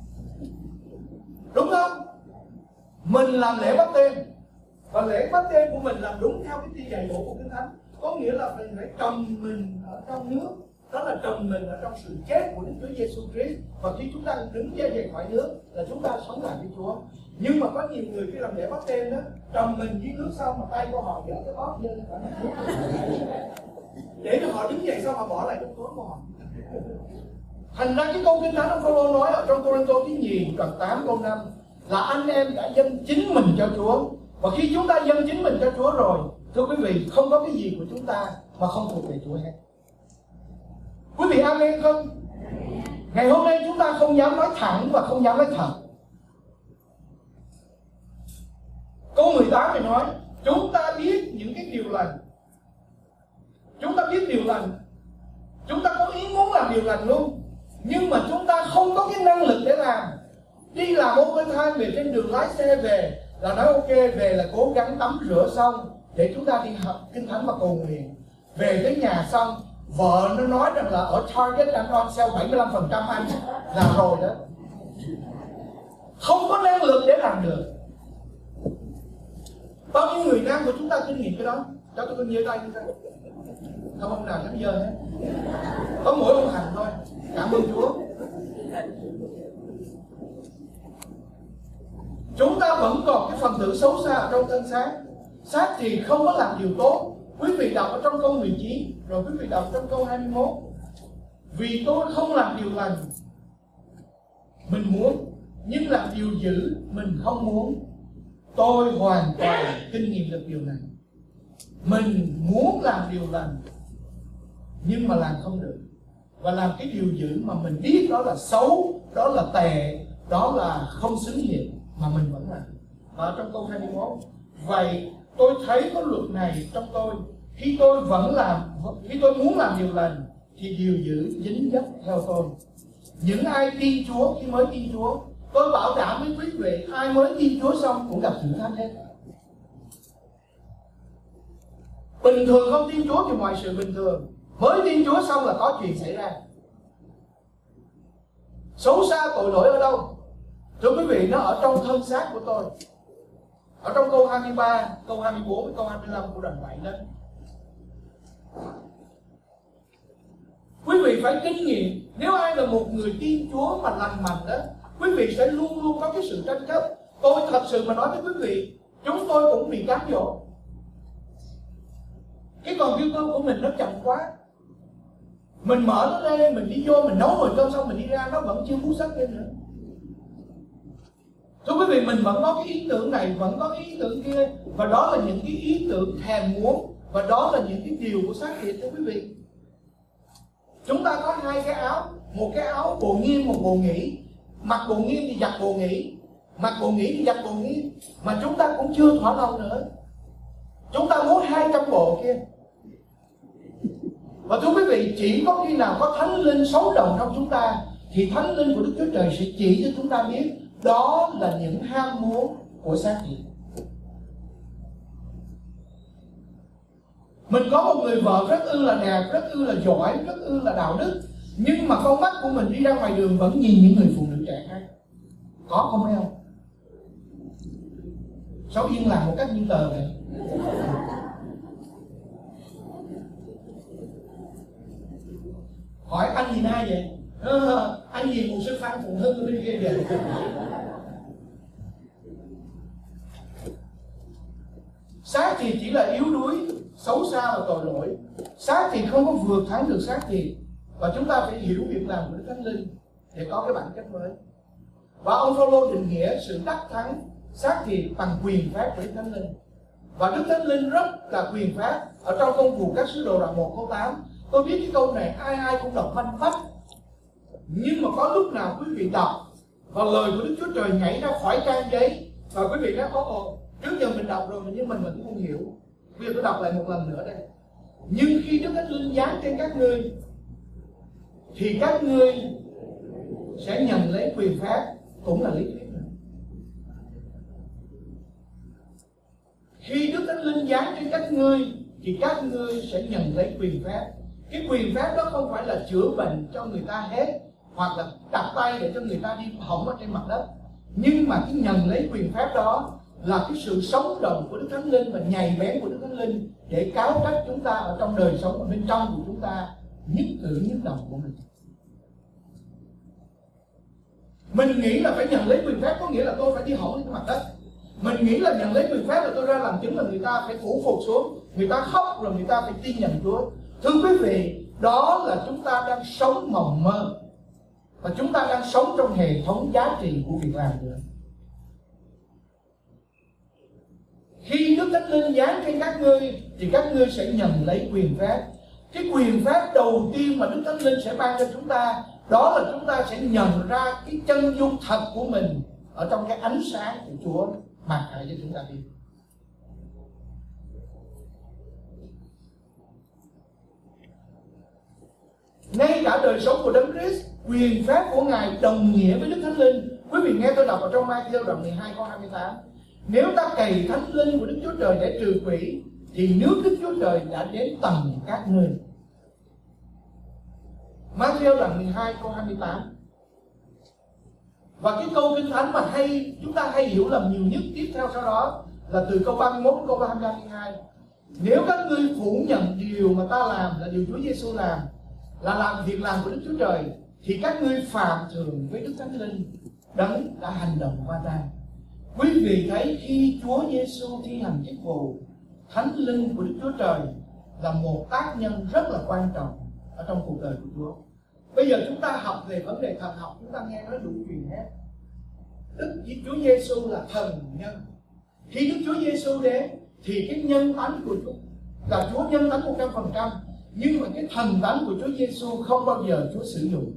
[SPEAKER 1] Đúng không? Mình làm lễ báp tên, và lễ báp tên của mình làm đúng theo cái tiêu dạy dỗ của Kinh Thánh, có nghĩa là mình phải trồng mình ở trong nước, đó là trồng mình ở trong sự chết của Đức Chúa Giêsu Christ. Và khi chúng ta đứng dậy khỏi nước là chúng ta sống lại với Chúa. Nhưng mà có nhiều người khi làm lễ báp tên đó, trồng mình dưới nước xong mà tay của họ dở cái bóp lên để cho họ đứng dậy xong họ bỏ lại trong túi của họ. Thành ra cái câu Kinh Thánh ông Phaolô nói ở trong Cô-rinh-tô thứ nhì đoạn tám câu năm là anh em đã dâng chính mình cho Chúa. Và khi chúng ta dâng chính mình cho Chúa rồi, thưa quý vị, không có cái gì của chúng ta mà không thuộc về Chúa hết. Quý vị amen không? Ngày hôm nay chúng ta không dám nói thẳng và không dám nói thật. Câu mười tám này nói, Chúng ta biết những cái điều lành, chúng ta biết điều lành, chúng ta có ý muốn làm điều lành luôn, nhưng mà chúng ta không có cái năng lực để làm. Đi làm overtime về trên đường lái xe về là nói ok, về là cố gắng tắm rửa xong để chúng ta đi học kinh thánh và cầu nguyện. Về tới nhà xong, vợ nó nói rằng là ở Target anh on sale bảy mươi lăm phần trăm anh là rồi đó. Không có năng lực để làm được. Bao nhiêu người nam của chúng ta kinh nghiệm cái đó? Cho tôi nhớ tay chúng ta. Không ông nào dám dơ hết. Có mỗi ông Thành thôi. Cảm ơn Chúa. Chúng ta vẫn còn cái phần tử xấu xa ở trong thân xác. Xác thì không có làm điều tốt. Quý vị đọc ở trong câu mười chín, rồi quý vị đọc trong câu hai mươi mốt. Vì tôi không làm điều lành mình muốn, nhưng làm điều dữ mình không muốn. Tôi hoàn toàn kinh nghiệm được điều này. Mình muốn làm điều lành nhưng mà làm không được, và làm cái điều dữ mà mình biết đó là xấu, đó là tệ, đó là không xứng hiện, mà mình vẫn làm. Và trong câu hai mươi mốt, vậy tôi thấy có luật này trong tôi, khi tôi vẫn làm, khi tôi muốn làm điều lành thì điều dữ dính dấp theo tôi. Những ai tin Chúa, khi mới tin Chúa, tôi bảo đảm với quý vị, ai mới tin Chúa xong cũng gặp thử thách hết. Bình thường không tin Chúa thì mọi sự bình thường, mới tin Chúa xong là có chuyện xảy ra. Xấu xa tội lỗi ở đâu? Thưa quý vị, nó ở trong thân xác của tôi. Ở trong câu hai mươi ba, câu hai mươi bốn với câu hai mươi lăm của đoạn bảy đó. Quý vị phải kinh nghiệm. Nếu ai là một người tin Chúa mà lành mạnh đó, quý vị sẽ luôn luôn có cái sự tranh chấp. Tôi thật sự mà nói với quý vị, chúng tôi cũng bị cám dỗ. Cái computer của mình nó chậm quá. Mình mở nó lên, mình đi vô, mình nấu nồi cơm xong mình đi ra, nó vẫn chưa bú sắt lên nữa. Thưa quý vị, mình vẫn có cái ý tưởng này, vẫn có cái ý tưởng kia, và đó là những cái ý tưởng thèm muốn, và đó là những cái điều của xác thịt. Thưa quý vị, chúng ta có hai cái áo, một cái áo bộ nghiêng, một bộ nghỉ. Mặc bộ nghiêng thì giặt bộ nghỉ, mặc bộ nghỉ thì giặt bộ nghiêng, mà chúng ta cũng chưa thỏa lòng nữa. Chúng ta muốn hai trăm bộ kia. Và thưa quý vị, chỉ có khi nào có Thánh Linh sống động trong chúng ta thì Thánh Linh của Đức Chúa Trời sẽ chỉ cho chúng ta biết đó là những ham muốn của xác thịt. Mình có một người vợ rất ư là đẹp, rất ư là giỏi, rất ư là đạo đức, nhưng mà con mắt của mình đi ra ngoài đường vẫn nhìn những người phụ nữ trẻ khác. Có không hay không? Sao yên làm một cách như tờ vậy? Hỏi anh nhìn ai vậy? À, anh nhìn một sư Phan Phụng Hưng bên kia vậy. Xác thịt chỉ là yếu đuối, xấu xa và tội lỗi. Xác thịt không có vượt thắng được xác thịt. Và chúng ta phải hiểu việc làm của Đức Thánh Linh để có cái bản chất mới. Và ông Phaolô định nghĩa sự đắc thắng xác thịt bằng quyền phép của Đức Thánh Linh. Và Đức Thánh Linh rất là quyền phép. Ở trong Công vụ các sứ đồ đoạn một câu tám, tôi biết cái câu này ai ai cũng đọc văn vách, nhưng mà có lúc nào quý vị đọc và lời của Đức Chúa Trời nhảy ra khỏi trang giấy và quý vị nói ồ, trước giờ mình đọc rồi nhưng mình vẫn không hiểu. Bây giờ tôi đọc lại một lần nữa đây. Nhưng khi Đức Thánh Linh giáng trên các ngươi thì các ngươi sẽ nhận lấy quyền phép, cũng là lý thuyết nữa. Khi Đức Thánh Linh giáng trên các ngươi thì các ngươi sẽ nhận lấy quyền phép. Cái quyền phép đó không phải là chữa bệnh cho người ta hết, hoặc là đặt tay để cho người ta đi hỏng ở trên mặt đất. Nhưng mà cái nhận lấy quyền phép đó là cái sự sống động của Đức Thánh Linh và nhạy bén của Đức Thánh Linh để cáo trách chúng ta ở trong đời sống ở bên trong của chúng ta, nhất cử nhất động của mình. Mình nghĩ là phải nhận lấy quyền phép có nghĩa là tôi phải đi hỏng trên mặt đất. Mình nghĩ là nhận lấy quyền phép là tôi ra làm chứng là người ta phải phủ phục xuống, người ta khóc rồi người ta phải tin nhận Chúa. Thưa quý vị, đó là chúng ta đang sống mộng mơ, và chúng ta đang sống trong hệ thống giá trị của việc làm nữa. Khi Đức Thánh Linh giáng trên các ngươi thì các ngươi sẽ nhận lấy quyền phép. Cái quyền phép đầu tiên mà Đức Thánh Linh sẽ ban cho chúng ta, đó là chúng ta sẽ nhận ra cái chân dung thật của mình ở trong cái ánh sáng của Chúa mang lại cho chúng ta biết. cả đời sống của Đấng Christ, quyền phép của Ngài đồng nghĩa với Đức Thánh Linh. Quý vị nghe tôi đọc ở trong Ma-thi-êu đoạn mười hai câu hai mươi tám. Nếu ta cày Thánh Linh của Đức Chúa Trời để trừ quỷ, thì nước Đức Chúa Trời đã đến tầng các ngươi. Ma-thi-êu đoạn mười hai câu hai mươi tám. Và cái câu Kinh Thánh mà hay chúng ta hay hiểu lầm nhiều nhất tiếp theo sau đó là từ câu ba mươi mốt đến câu hai mươi hai. Nếu các ngươi phủ nhận điều mà ta làm là điều Chúa Giêsu làm, là làm việc làm của Đức Chúa Trời, thì các ngươi phạm thượng với Đức Thánh Linh Đấng đã hành động qua ta. Quý vị thấy khi Chúa Giêsu thi hành chức vụ, Thánh Linh của Đức Chúa Trời là một tác nhân rất là quan trọng ở trong cuộc đời của Chúa. Bây giờ chúng ta học về vấn đề thần học, chúng ta nghe nói đủ chuyện hết. Đức Chúa Giêsu là thần nhân. Khi Đức Chúa Giêsu đến thì cái nhân tánh của Chúa là Chúa nhân tánh một trăm phần trăm, nhưng mà cái thần tánh của Chúa Giêsu không bao giờ Chúa sử dụng.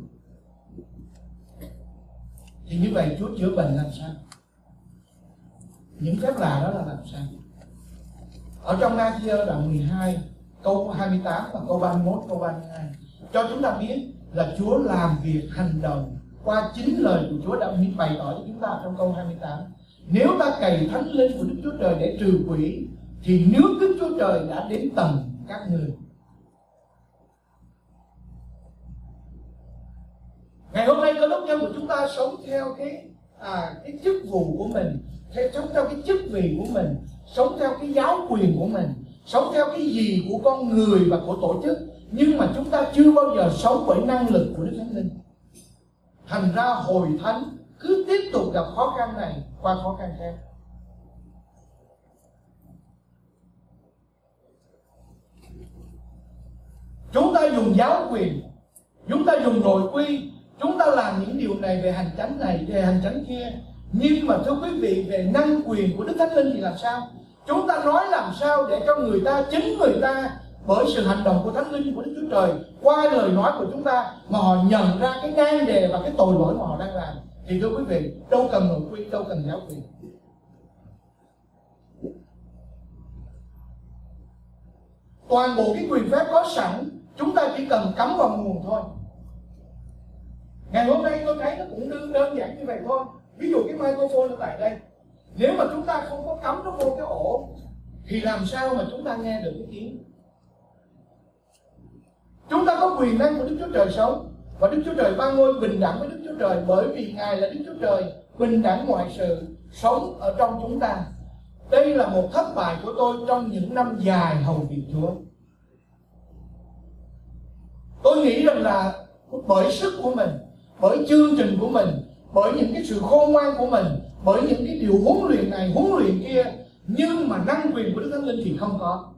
[SPEAKER 1] Thì như vậy Chúa chữa bệnh làm sao? Những phép lạ đó là làm sao? Ở trong Ma-thi-êu đoạn mười hai câu hai mươi tám và câu ba mươi mốt, câu ba mươi hai cho chúng ta biết là Chúa làm việc hành động qua chính lời của Chúa đã bày tỏ cho chúng ta trong câu hai mươi tám. Nếu ta cày Thánh Linh của Đức Chúa Trời để trừ quỷ, thì nước Đức Chúa Trời đã đến tầng các ngươi. Ngày hôm nay có đốc nhân của chúng ta sống theo cái à, cái chức vụ của mình, theo sống theo cái chức vị của mình, sống theo cái giáo quyền của mình, sống theo cái gì của con người và của tổ chức, nhưng mà chúng ta chưa bao giờ sống bởi năng lực của Đức Thánh Linh. Thành ra hội thánh cứ tiếp tục gặp khó khăn này qua khó khăn khác. Chúng ta dùng giáo quyền, chúng ta dùng nội quy, chúng ta làm những điều này về hành chánh này, về hành chánh kia. Nhưng mà thưa quý vị, về năng quyền của Đức Thánh Linh thì làm sao? Chúng ta nói làm sao để cho người ta, chính người ta, bởi sự hành động của Thánh Linh của Đức Chúa Trời, qua lời nói của chúng ta, mà họ nhận ra cái nan đề và cái tội lỗi mà họ đang làm. Thì thưa quý vị, đâu cần nội quy, đâu cần giáo quyền. Toàn bộ cái quyền phép có sẵn, chúng ta chỉ cần cắm vào nguồn thôi. Ngày hôm nay tôi thấy nó cũng đơn, đơn giản như vậy thôi. Ví dụ cái microphone ở tại đây, nếu mà chúng ta không có cắm nó vô cái ổ, thì làm sao mà chúng ta nghe được cái tiếng? Chúng ta có quyền năng của Đức Chúa Trời sống, và Đức Chúa Trời ban ngôi bình đẳng với Đức Chúa Trời, bởi vì Ngài là Đức Chúa Trời bình đẳng ngoại sự sống ở trong chúng ta. Đây là một thất bại của tôi trong những năm dài hầu việc Chúa. Tôi nghĩ rằng là bởi sức của mình, bởi chương trình của mình, bởi những cái sự khôn ngoan của mình, bởi những cái điều huấn luyện này, huấn luyện kia, nhưng mà năng quyền của Đức Thánh Linh thì không có.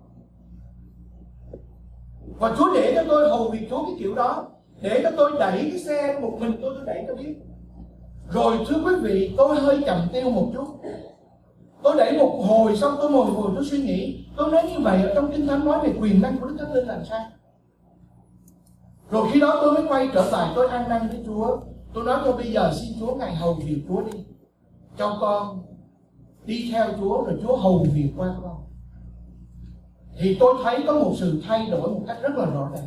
[SPEAKER 1] Và Chúa để cho tôi hầu việc Chúa cái kiểu đó, để cho tôi đẩy cái xe một mình tôi, tôi đẩy cho biết. Rồi thưa quý vị, tôi hơi chậm tiêu một chút. Tôi đẩy một hồi xong tôi ngồi ngồi tôi suy nghĩ, tôi nói như vậy ở trong Kinh Thánh nói về quyền năng của Đức Thánh Linh làm sao? Rồi khi đó tôi mới quay trở lại, tôi ăn năn với Chúa. Tôi nói thôi bây giờ xin Chúa Ngài hầu việc Chúa đi, cho con đi theo Chúa, rồi Chúa hầu việc qua con. Thì tôi thấy có một sự thay đổi một cách rất là rõ ràng.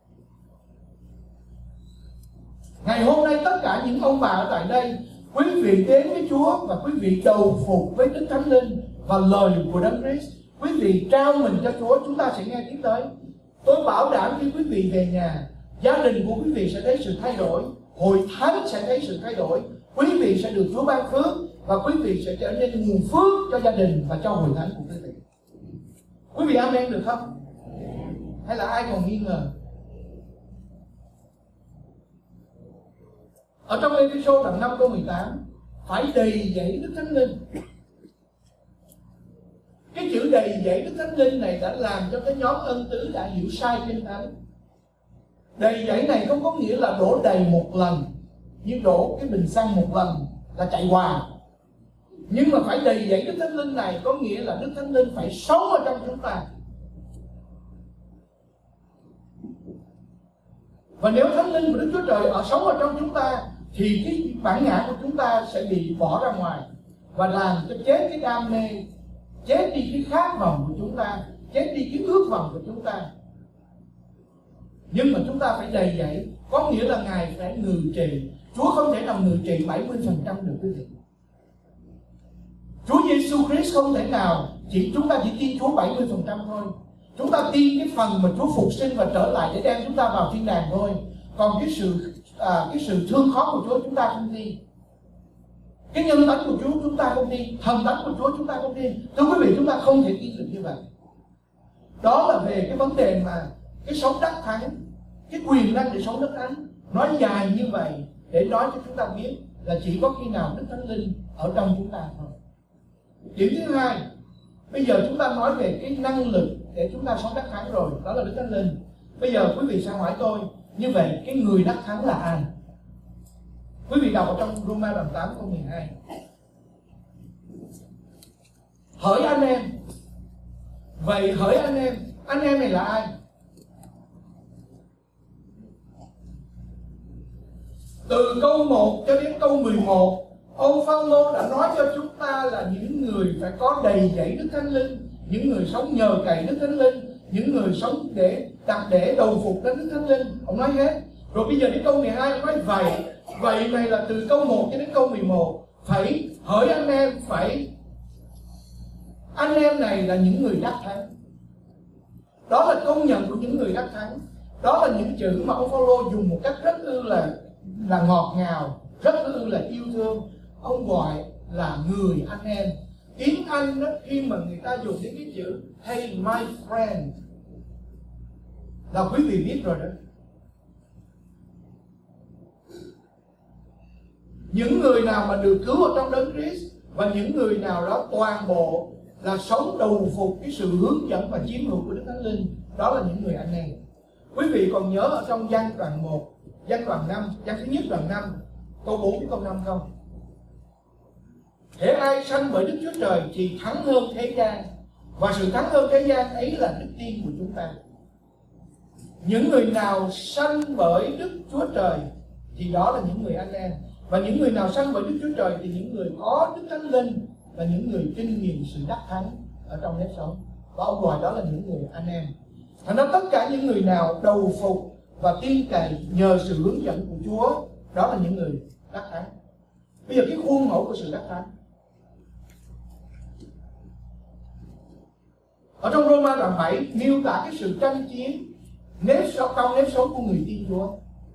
[SPEAKER 1] Ngày hôm nay tất cả những ông bà ở tại đây, quý vị đến với Chúa và quý vị đầu phục với Đức Thánh Linh và lời của Đấng Christ. Quý vị trao mình cho Chúa, chúng ta sẽ nghe tiếp tới. Tôi bảo đảm khi quý vị về nhà, gia đình của quý vị sẽ thấy sự thay đổi, hội thánh sẽ thấy sự thay đổi, quý vị sẽ được Chúa ban phước, và quý vị sẽ trở nên nguồn phước cho gia đình và cho hội thánh của quý vị. Quý vị amen được không? Hay là ai còn nghi ngờ? Ở trong Ê-phê-sô đoạn năm câu mười tám, phải đầy dẫy Đức Thánh Linh. Cái chữ đầy dẫy Đức Thánh Linh này đã làm cho cái nhóm ân tứ đã hiểu sai Kinh Thánh. Đầy dẫy này không có nghĩa là đổ đầy một lần, như đổ cái bình xăng một lần là chạy hoài. Nhưng mà phải đầy dẫy Đức Thánh Linh này có nghĩa là Đức Thánh Linh phải sống ở trong chúng ta. Và nếu Thánh Linh của Đức Chúa Trời ở sống ở trong chúng ta, thì cái bản ngã của chúng ta sẽ bị bỏ ra ngoài và làm cho chết cái đam mê, chết đi cái khát vọng của chúng ta, chết đi cái ước vọng của chúng ta. Nhưng mà chúng ta phải đầy dẫy. có nghĩa là Ngài phải ngự trị. Chúa không thể nào ngự trị bảy mươi phần trăm được quý vị. Chúa Giêsu Christ không thể nào chỉ chúng ta chỉ tin Chúa bảy mươi phần trăm thôi. Chúng ta tin cái phần mà Chúa phục sinh và trở lại để đem chúng ta vào thiên đàng thôi. Còn cái sự à, cái sự thương xót của Chúa chúng ta không tin. Cái nhân tánh của Chúa chúng ta không tin. Thần tánh của Chúa chúng ta không tin. Thưa quý vị, chúng ta không thể tin được như vậy. Đó là về cái vấn đề mà cái sống đắc thắng, cái quyền năng để sống đắc thắng. Nói dài như vậy để nói cho chúng ta biết là chỉ có khi nào Đức Thánh Linh ở trong chúng ta thôi. Điểm thứ hai, bây giờ chúng ta nói về cái năng lực để chúng ta sống đắc thắng rồi, đó là Đức Thánh Linh. Bây giờ quý vị sẽ hỏi tôi, như vậy cái người đắc thắng là ai? Quý vị đọc ở trong Roma đoạn tám câu mười hai. Hỡi anh em, vậy hỡi anh em, anh em này là ai? Từ câu một cho đến câu mười một, ông Phaolô đã nói cho chúng ta là những người phải có đầy dẫy Đức Thánh Linh, những người sống nhờ cậy Đức Thánh Linh, những người sống để đặt để đầu phục đến Đức Thánh Linh. Ông nói hết. Rồi bây giờ đến câu mười hai ông nói vậy. Vậy này là từ câu một cho đến câu mười một. Phải hỡi anh em, phải anh em này là những người đắc thắng. Đó là công nhận của những người đắc thắng. Đó là những chữ mà ông Phaolô dùng một cách rất ư là là ngọt ngào, rất ư là yêu thương. Ông gọi là người anh em. Tiếng Anh đó, khi mà người ta dùng đến cái chữ hey my friend là quý vị biết rồi đó. Những người nào mà được cứu ở trong đấng Christ và những người nào đó toàn bộ là sống đầu phục cái sự hướng dẫn và chiếm hữu của Đức Thánh Linh, đó là những người anh em. Quý vị còn nhớ ở trong Giăng đoạn một, Giăng đoạn năm, Giăng thứ nhất đoạn năm, câu bốn đến câu năm không? Hễ ai sanh bởi Đức Chúa Trời thì thắng hơn thế gian, và sự thắng hơn thế gian ấy là đức tin của chúng ta. Những người nào sanh bởi Đức Chúa Trời thì đó là những người anh em. Và những người nào sanh bởi Đức Chúa Trời thì những người có Đức Thánh Linh là những người kinh nghiệm sự đắc thắng ở trong nếp sống. Và ông gọi đó là những người anh em. Thành ra tất cả những người nào đầu phục và tin cậy nhờ sự hướng dẫn của Chúa, đó là những người đắc thắng. Bây giờ cái khuôn mẫu của sự đắc thắng ở trong Roma đoạn bảy miêu tả cái sự tranh chiến nếp sống trong nếp sống của người tin Chúa.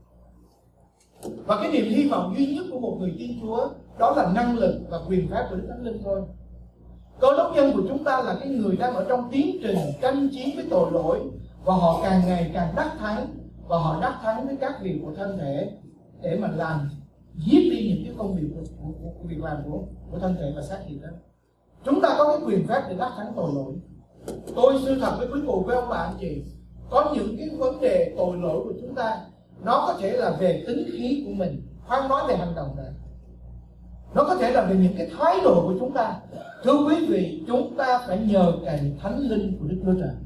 [SPEAKER 1] Và cái niềm hy vọng duy nhất của một người tin Chúa đó là năng lực và quyền phép của Đức Thánh Linh thôi. Cơ đốc nhân của chúng ta là cái người đang ở trong tiến trình tranh chiến với tội lỗi, và họ càng ngày càng đắc thắng, và họ đắc thắng với các việc của thân thể để mà làm giết đi những cái công việc của, của, của, của việc làm của, của thân thể và xác thịt đó. Chúng ta có cái quyền phép để đắc thắng tội lỗi. Tôi sư thật với quý cụ, với ông bà anh chị, có những cái vấn đề tội lỗi của chúng ta nó có thể là về tính khí của mình, khoan nói về hành động này. Nó có thể là về những cái thái độ của chúng ta. Thưa quý vị, chúng ta phải nhờ cậy Thánh Linh của Đức Chúa Trời.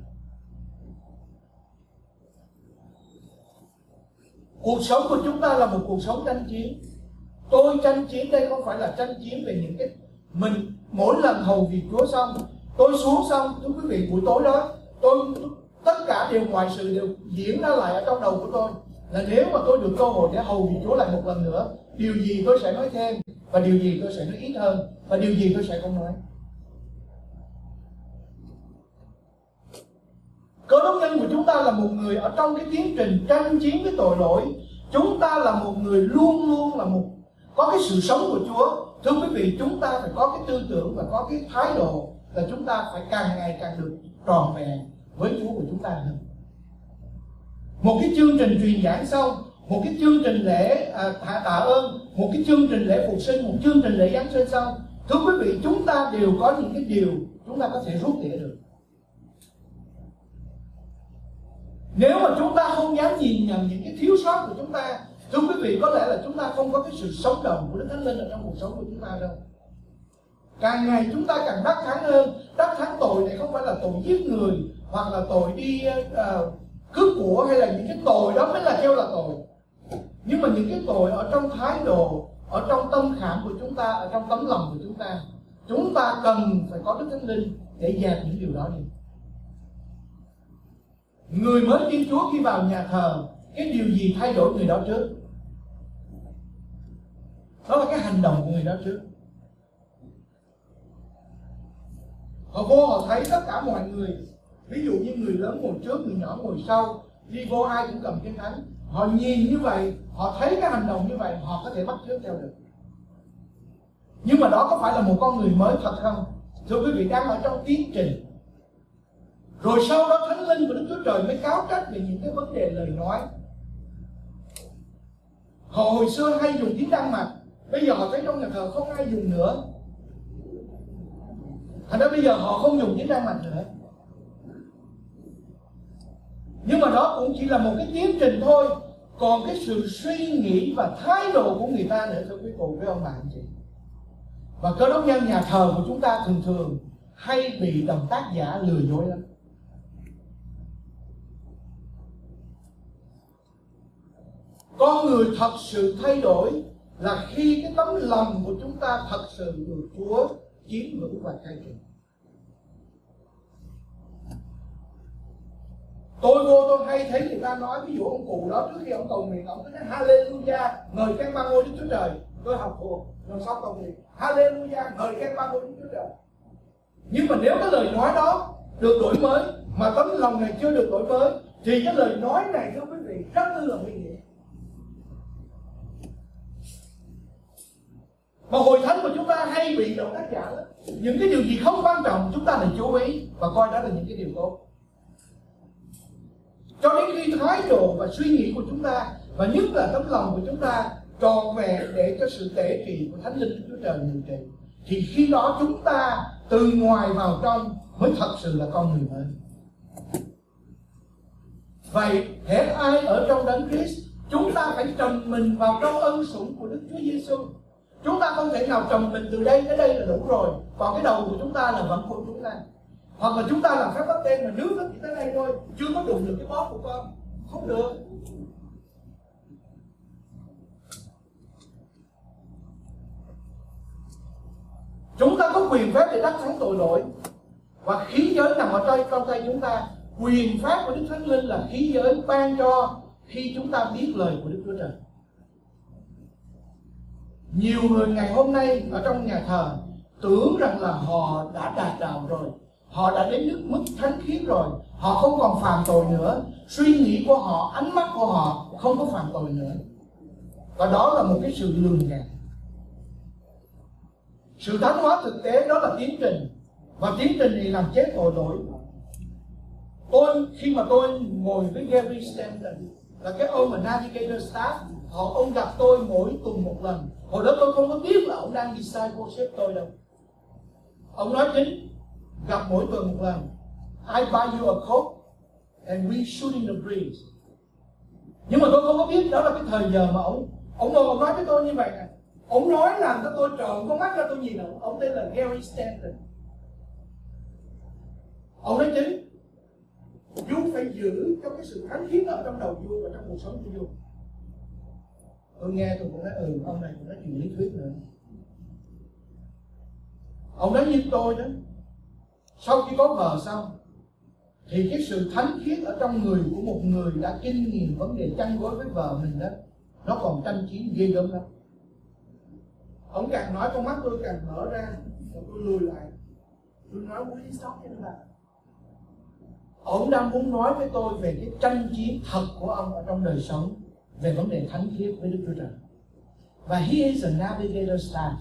[SPEAKER 1] Cuộc sống của chúng ta là một cuộc sống tranh chiến. Tôi tranh chiến đây không phải là tranh chiến về những cái mình mỗi lần hầu việc Chúa xong, tôi xuống xong, thưa quý vị, buổi tối đó tôi tất cả điều ngoại sự đều diễn ra lại ở trong đầu của tôi, là nếu mà tôi được cơ hội để hầu việc Chúa lại một lần nữa, điều gì tôi sẽ nói thêm, và điều gì tôi sẽ nói ít hơn, và điều gì tôi sẽ không nói. Cơ đốc nhân của chúng ta là một người ở trong cái tiến trình tranh chiến với tội lỗi. Chúng ta là một người luôn luôn là một có cái sự sống của Chúa. Thưa quý vị, chúng ta phải có cái tư tưởng và có cái thái độ là chúng ta phải càng ngày càng được tròn vẹn với Chúa của chúng ta hơn. Một cái chương trình truyền giảng xong, một cái chương trình lễ à, tạ, tạ ơn, một cái chương trình lễ phục sinh, một chương trình lễ Giáng sinh xong, thưa quý vị, chúng ta đều có những cái điều chúng ta có thể rút tỉa được. Nếu mà chúng ta không dám nhìn nhận những cái thiếu sót của chúng ta, thưa quý vị, có lẽ là chúng ta không có cái sự sống động của Đức Thánh Linh ở trong cuộc sống của chúng ta đâu. Càng ngày chúng ta càng đắc thắng hơn. Đắc thắng tội này không phải là tội giết người, hoặc là tội đi uh, cướp của, hay là những cái tội đó mới là kêu là tội. Nhưng mà những cái tội ở trong thái độ, ở trong tâm khảm của chúng ta, ở trong tấm lòng của chúng ta, chúng ta cần phải có Đức Thánh Linh để dẹp những điều đó đi. Người mới tin Chúa khi vào nhà thờ cái điều gì thay đổi người đó trước? Đó là cái hành động của người đó trước. Họ vô họ thấy tất cả mọi người, ví dụ như người lớn ngồi trước, người nhỏ ngồi sau, đi vô ai cũng cầm Kinh Thánh. Họ nhìn như vậy, họ thấy cái hành động như vậy, họ có thể bắt chước theo được. Nhưng mà đó có phải là một con người mới thật không? Thưa quý vị, đang ở trong tiến trình. Rồi sau đó Thánh Linh của Đức Chúa Trời mới cáo trách về những cái vấn đề lời nói. Họ hồi xưa hay dùng tiếng Đan Mạch, bây giờ họ thấy trong nhà thờ không ai dùng nữa. Thành ra bây giờ họ không dùng tiếng Đan Mạch nữa. Nhưng mà đó cũng chỉ là một cái tiến trình thôi. Còn cái sự suy nghĩ và thái độ của người ta nữa, thưa quý phụ với ông bà anh chị. Và Cơ Đốc nhân nhà thờ của chúng ta thường thường hay bị đồng tác giả lừa dối lắm. Con người thật sự thay đổi là khi cái tấm lòng của chúng ta thật sự được Chúa chiếm hữu và cai trị. Tôi vô tôi hay thấy người ta nói, ví dụ ông cụ đó trước khi ông cầu nguyện, ông cứ nói Hallelujah, ngợi khen ba ngôi Đức Chúa Trời. Tôi học thuộc, rồi sau cầu nguyện Hallelujah, ngợi khen ba ngôi Đức Chúa Trời. Nhưng mà nếu cái lời nói đó được đổi mới, mà tấm lòng này chưa được đổi mới, thì cái lời nói này, thưa quý vị, rất là nguy hiểm. Mà hội thánh của chúng ta hay bị động tác giả lắm. Những cái điều gì không quan trọng chúng ta nên chú ý và coi đó là những cái điều tốt. Cho đến khi thái độ và suy nghĩ của chúng ta, và nhất là tấm lòng của chúng ta tròn vẹn để cho sự tể trị của Thánh Linh Đức Chúa Trời ngự trị, thì khi đó chúng ta từ ngoài vào trong mới thật sự là con người mới. Vậy hễ ai ở trong Đấng Christ, chúng ta phải trầm mình vào trong ân sủng của Đức Chúa Giêsu. Chúng ta không thể nào trầm mình từ đây tới đây là đủ rồi, còn cái đầu của chúng ta là vẫn của chúng ta. Hoặc là chúng ta làm phép báp tên mà nước nó chỉ tới đây thôi, chưa có đụng được cái bóp của con, không được. Chúng ta có quyền phép để đắc thắng tội lỗi, và khí giới nằm ở trong trong tay chúng ta. Quyền phép của Đức Thánh Linh là khí giới ban cho khi chúng ta biết lời của Đức Chúa Trời. Nhiều người ngày hôm nay ở trong nhà thờ tưởng rằng là họ đã đạt đạo rồi, họ đã đến nước mức thánh khiết rồi, họ không còn phạm tội nữa, suy nghĩ của họ, ánh mắt của họ không có phạm tội nữa. Và đó là một cái sự lường gạt. Sự thánh hóa thực tế đó là tiến trình, và tiến trình này làm chết tội lỗi. Tôi khi mà tôi ngồi với Gary Stanton, là cái ông mà Navigator Staff, họ ông gặp tôi mỗi tuần một lần. Hồi đó tôi không có biết là ông đang discipleship tôi đâu. Ông nói chính, gặp mỗi tuần một lần. I buy you a coke and we shooting the breeze. Nhưng mà tôi không có biết đó là cái thời giờ mà ông ông ngồi ông nói với tôi như vậy nè. Ông nói làm cho tôi trợn con mắt ra tôi nhìn ông. Ông tên là Gary Stanton. Ông nói chính, Du phải giữ cho cái sự thánh khiết ở trong đầu Du và trong cuộc sống của Du. Tôi nghe tôi cũng nói ừ, ông này cũng nói chuyện lý thuyết nữa. Ông nói như tôi đó, sau khi có vợ xong thì cái sự thánh khiết ở trong người của một người đã kinh nghiệm vấn đề chăn gối với vợ mình đó, nó còn tranh chiến ghê gớm lắm. Ông càng nói con mắt tôi càng mở ra, rồi tôi lùi lại. Tôi nói muốn đi sóc cho nó là ông đang muốn nói với tôi về cái tranh chiến thật của ông ở trong đời sống về vấn đề thánh khiết với Đức Chúa Trời. Và he is a navigator staff.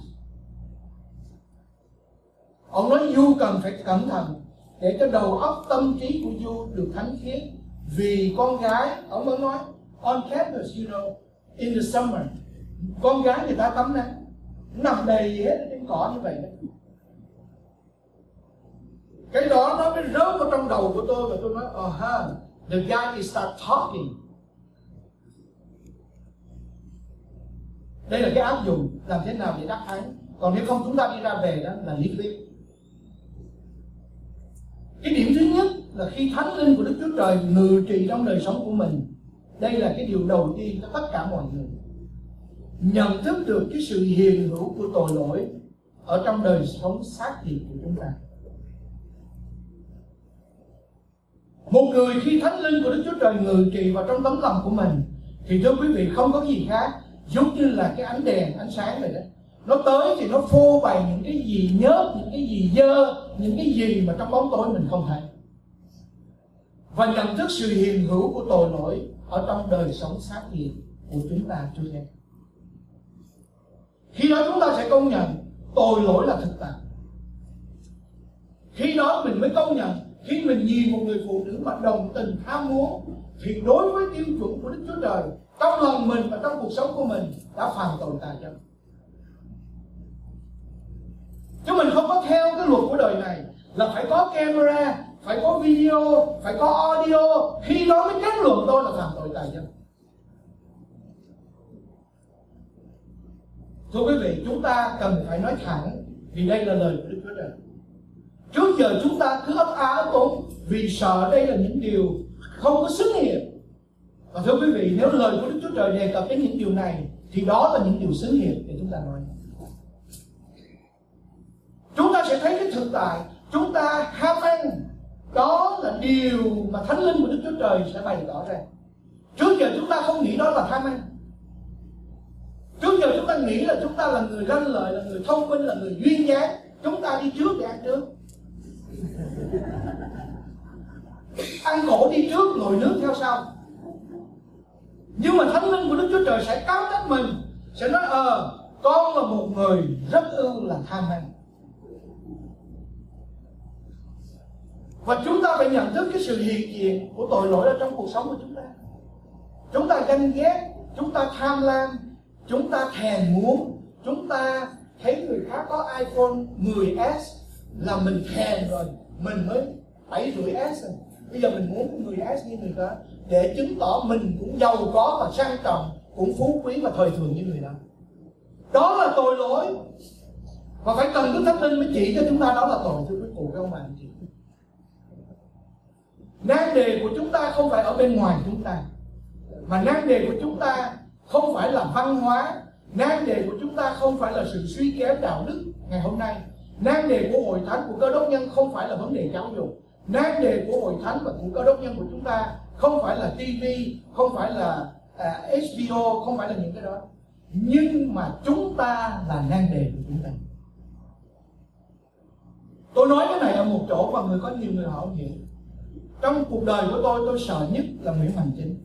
[SPEAKER 1] Ông nói Du cần phải cẩn thận để cho đầu óc tâm trí của Du được thánh khiết. Vì con gái, ông mới nói on campus, you know, in the summer, con gái người ta tắm nắng, nằm đầy hết trên cỏ như vậy đó. Cái đó nó mới rớt vào trong đầu của tôi, và tôi nói oh ha, the guy is start talking. Đây là cái áp dụng làm thế nào để đắc thắng. Còn nếu không chúng ta đi ra về đó là lý thuyết. Cái điểm thứ nhất là khi Thánh Linh của Đức Chúa Trời ngự trị trong đời sống của mình. Đây là cái điều đầu tiên cho tất cả mọi người. Nhận thức được cái sự hiện hữu của tội lỗi ở trong đời sống xác thịt của chúng ta. Một người khi Thánh Linh của Đức Chúa Trời ngự trị vào trong tấm lòng của mình thì thưa quý vị không có gì khác, giống như là cái ánh đèn, ánh sáng này đó. Nó tới thì nó phô bày những cái gì nhớt, những cái gì dơ, những cái gì mà trong bóng tối mình không thấy. Và nhận thức sự hiện hữu của tội lỗi ở trong đời sống xác thịt của chúng ta trước hết. Khi đó chúng ta sẽ công nhận tội lỗi là thực tại. Khi đó mình mới công nhận, khi mình nhìn một người phụ nữ mà đồng tình tham muốn, thì đối với tiêu chuẩn của Đức Chúa Trời, trong lòng mình và trong cuộc sống của mình đã phạm tội tà dâm. Chứ mình không có theo cái luật của đời này là phải có camera, phải có video, phải có audio, khi đó mới kết luận tôi là phạm tội tà dâm. Thưa quý vị, chúng ta cần phải nói thẳng, vì đây là lời của Đức Chúa Trời. Trước giờ chúng ta cứ ấp á ấp úng vì sợ đây là những điều không có xứng hiệp. Và thưa quý vị, nếu lời của Đức Chúa Trời đề cập đến những điều này thì đó là những điều xứng hiệp để chúng ta nói. Chúng ta sẽ thấy cái thực tại chúng ta ham ăn, đó là điều mà Thánh Linh của Đức Chúa Trời sẽ bày tỏ ra. Trước giờ chúng ta không nghĩ đó là tham ăn. Trước giờ chúng ta nghĩ là chúng ta là người lanh lợi, là người thông minh, là người duyên dáng, chúng ta đi trước để ăn trước. Ăn cổ đi trước, ngồi nước theo sau. Nhưng mà Thánh Linh của Đức Chúa Trời sẽ cáo trách mình, sẽ nói ờ con là một người rất ư là tham ăn. Và chúng ta phải nhận thức cái sự hiện diện của tội lỗi ở trong cuộc sống của chúng ta. Chúng ta ganh ghét, chúng ta tham lam, chúng ta thèm muốn, chúng ta thấy người khác có iPhone mười S là mình thèm rồi, mình mới bảy rưỡi S rồi. Bây giờ mình muốn mười S như người đó để chứng tỏ mình cũng giàu có và sang trọng, cũng phú quý và thời thượng như người đó. Đó là tội lỗi. Và phải cần Đức Thánh Linh mới chỉ cho chúng ta đó là tội, thưa quý cụ các ông bà anh chị. Nan đề của chúng ta không phải ở bên ngoài chúng ta, mà nan đề của chúng ta không phải là văn hóa, nan đề của chúng ta không phải là sự suy kém đạo đức ngày hôm nay. Nan đề của hội thánh của Cơ Đốc nhân không phải là vấn đề giáo dục. Nan đề của hội thánh và của Cơ Đốc nhân của chúng ta không phải là ti vi, không phải là à, hát bê o, không phải là những cái đó. Nhưng mà chúng ta là nan đề của chúng ta. Tôi nói cái này ở một chỗ và người có nhiều người họ không hiểu. Trong cuộc đời của tôi, tôi sợ nhất là Nguyễn Hoàng Chính.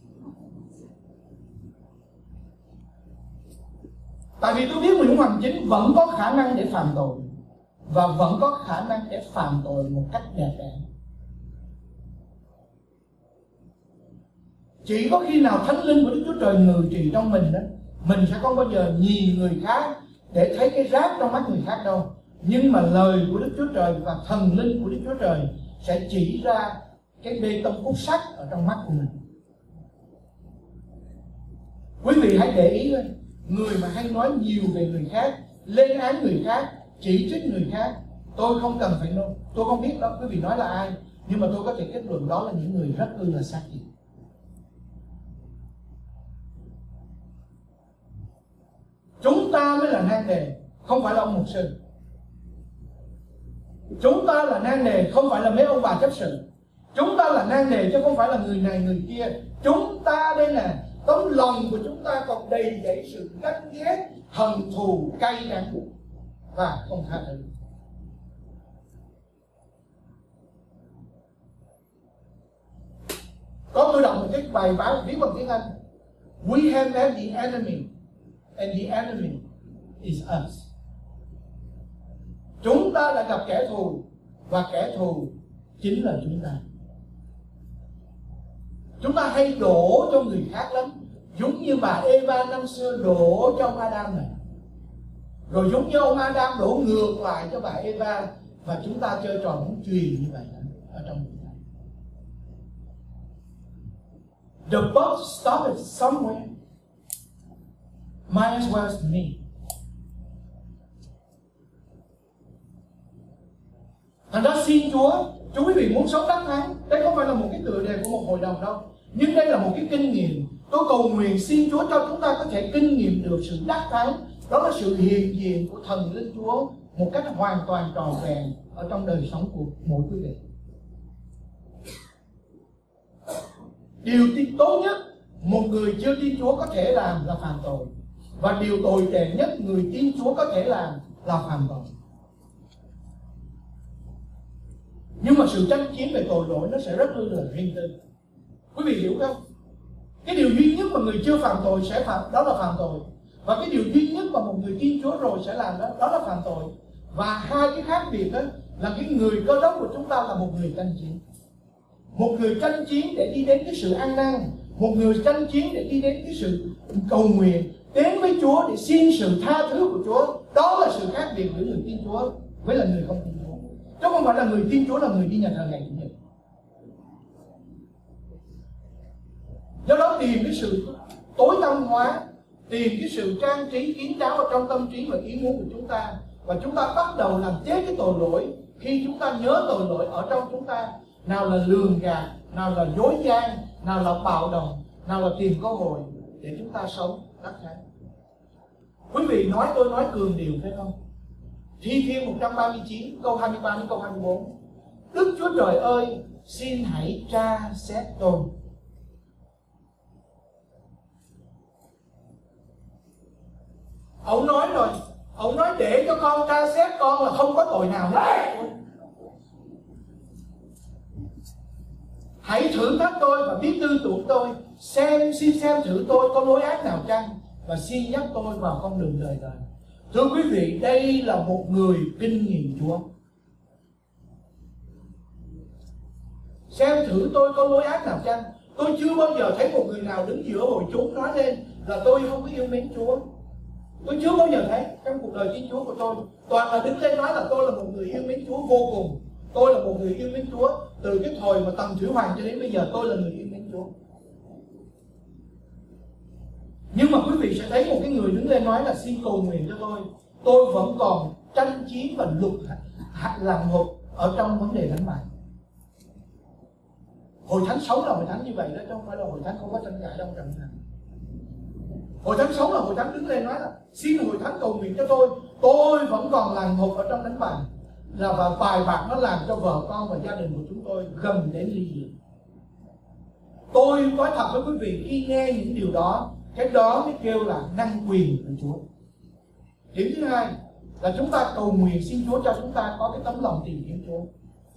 [SPEAKER 1] Tại vì tôi biết Nguyễn Hoàng Chính vẫn có khả năng để phạm tội, và vẫn có khả năng để phạm tội một cách đẹp đẽ. Chỉ có khi nào Thánh Linh của Đức Chúa Trời ngự trị trong mình đó, mình sẽ không bao giờ nhìn người khác để thấy cái rác trong mắt người khác đâu. Nhưng mà lời của Đức Chúa Trời và thần linh của Đức Chúa Trời sẽ chỉ ra cái bê tông cốt sắt ở trong mắt của mình. Quý vị hãy để ý thôi, người mà hay nói nhiều về người khác, lên án người khác, chỉ trích người khác, tôi không cần phải nói, tôi không biết đó quý vị nói là ai, nhưng mà tôi có thể kết luận đó là những người rất ư là xác thịt. Chúng ta mới là nan đề, không phải là ông mục sư. Chúng ta là nan đề, không phải là mấy ông bà chấp sự. Chúng ta là nan đề chứ không phải là người này người kia. Chúng ta đây nè, tấm lòng của chúng ta còn đầy dẫy sự ganh ghét, hận thù, cay đắng và không tha thứ. Có tôi đọc một cái bài báo viết bằng tiếng Anh. We have met the enemy and the enemy is us. Chúng ta đã gặp kẻ thù và kẻ thù chính là chúng ta. Chúng ta hay đổ cho người khác lắm, giống như bà Eva năm xưa đổ cho ông Adam này, rồi giống như ông Adam đổ ngược lại cho bà Eva, và chúng ta chơi trò bóng chuyền như vậy đó, ở trong người ta. The boat stopped somewhere. Might as well as me. Thành ra xin Chúa, chú quý vị muốn sống đắc thắng, đây không phải là một cái tựa đề của một hội đồng đâu, nhưng đây là một cái kinh nghiệm. Tôi cầu nguyện xin Chúa cho chúng ta có thể kinh nghiệm được sự đắc thắng, đó là sự hiện diện của thần linh Chúa một cách hoàn toàn trọn vẹn ở trong đời sống của mỗi quý vị. Điều tốt nhất một người chưa tin Chúa có thể làm là phạm tội. Và điều tồi tệ nhất người tin Chúa có thể làm là phạm tội. Nhưng mà sự tranh chiến về tội lỗi nó sẽ rất là riêng tư. Quý vị hiểu không? Cái điều duy nhất mà người chưa phạm tội sẽ phạm, đó là phạm tội. Và cái điều duy nhất mà một người tin Chúa rồi sẽ làm đó, đó là phạm tội. Và hai cái khác biệt đó là cái người Cơ Đốc của chúng ta là một người tranh chiến. Một người tranh chiến để đi đến cái sự ăn năn. Một người tranh chiến để đi đến cái sự cầu nguyện, đến với Chúa để xin sự tha thứ của Chúa. Đó là sự khác biệt giữa người tin Chúa với là người không tin Chúa. Chứ không phải là người tin Chúa là người đi nhà thờ ngày Chủ nhật. Do đó tìm cái sự tối tâm hóa, tìm cái sự trang trí kín đáo ở trong tâm trí và ý muốn của chúng ta. Và chúng ta bắt đầu làm chết cái tội lỗi khi chúng ta nhớ tội lỗi ở trong chúng ta. Nào là lường gạt, nào là dối gian, nào là bạo động, nào là tìm cơ hội để chúng ta sống đắc thắng. Quý vị nói tôi nói cường điệu phải không? Thi Thiên một trăm ba mươi chín câu hai mươi ba đến câu hai mươi bốn. Đức Chúa Trời ơi, xin hãy tra xét tôi. Ông nói rồi, ông nói để cho con tra xét con là không có tội nào hết. Hãy thử thách tôi và biết tư tưởng tôi, xem xin xem thử tôi có lối ác nào chăng, và xin dắt tôi vào con đường đời đời. Thưa quý vị, đây là một người kinh nghiệm Chúa. Xem thử tôi có lối ác nào chăng. Tôi chưa bao giờ thấy một người nào đứng giữa hội chúng nói lên là tôi không có yêu mến Chúa. Tôi chưa bao giờ thấy trong cuộc đời tin Chúa của tôi. Toàn là đứng lên nói là tôi là một người yêu mến Chúa vô cùng. Tôi là một người yêu mến Chúa. Từ cái thời mà Tần Thủy Hoàng cho đến bây giờ tôi là người yêu mến Chúa. Nhưng mà quý vị sẽ thấy một cái người đứng lên nói là xin cầu nguyện cho tôi. Tôi vẫn còn tranh chiến và luật làm hụt ở trong vấn đề đánh bại. Hội thánh sống là hội thánh như vậy đó, chứ không phải là hội thánh không có tranh cãi đâu trong này. Hội thánh sống là hội thánh đứng lên nói là xin hội thánh cầu nguyện cho tôi. Tôi vẫn còn làm hụt ở trong đánh bại. Là và bài bạc nó làm cho vợ con và gia đình của chúng tôi gần đến ly dị. Tôi nói thật với quý vị, khi nghe những điều đó, cái đó mới kêu là năng quyền của Chúa. Điểm thứ hai là chúng ta cầu nguyện xin Chúa cho chúng ta có cái tấm lòng tìm kiếm Chúa.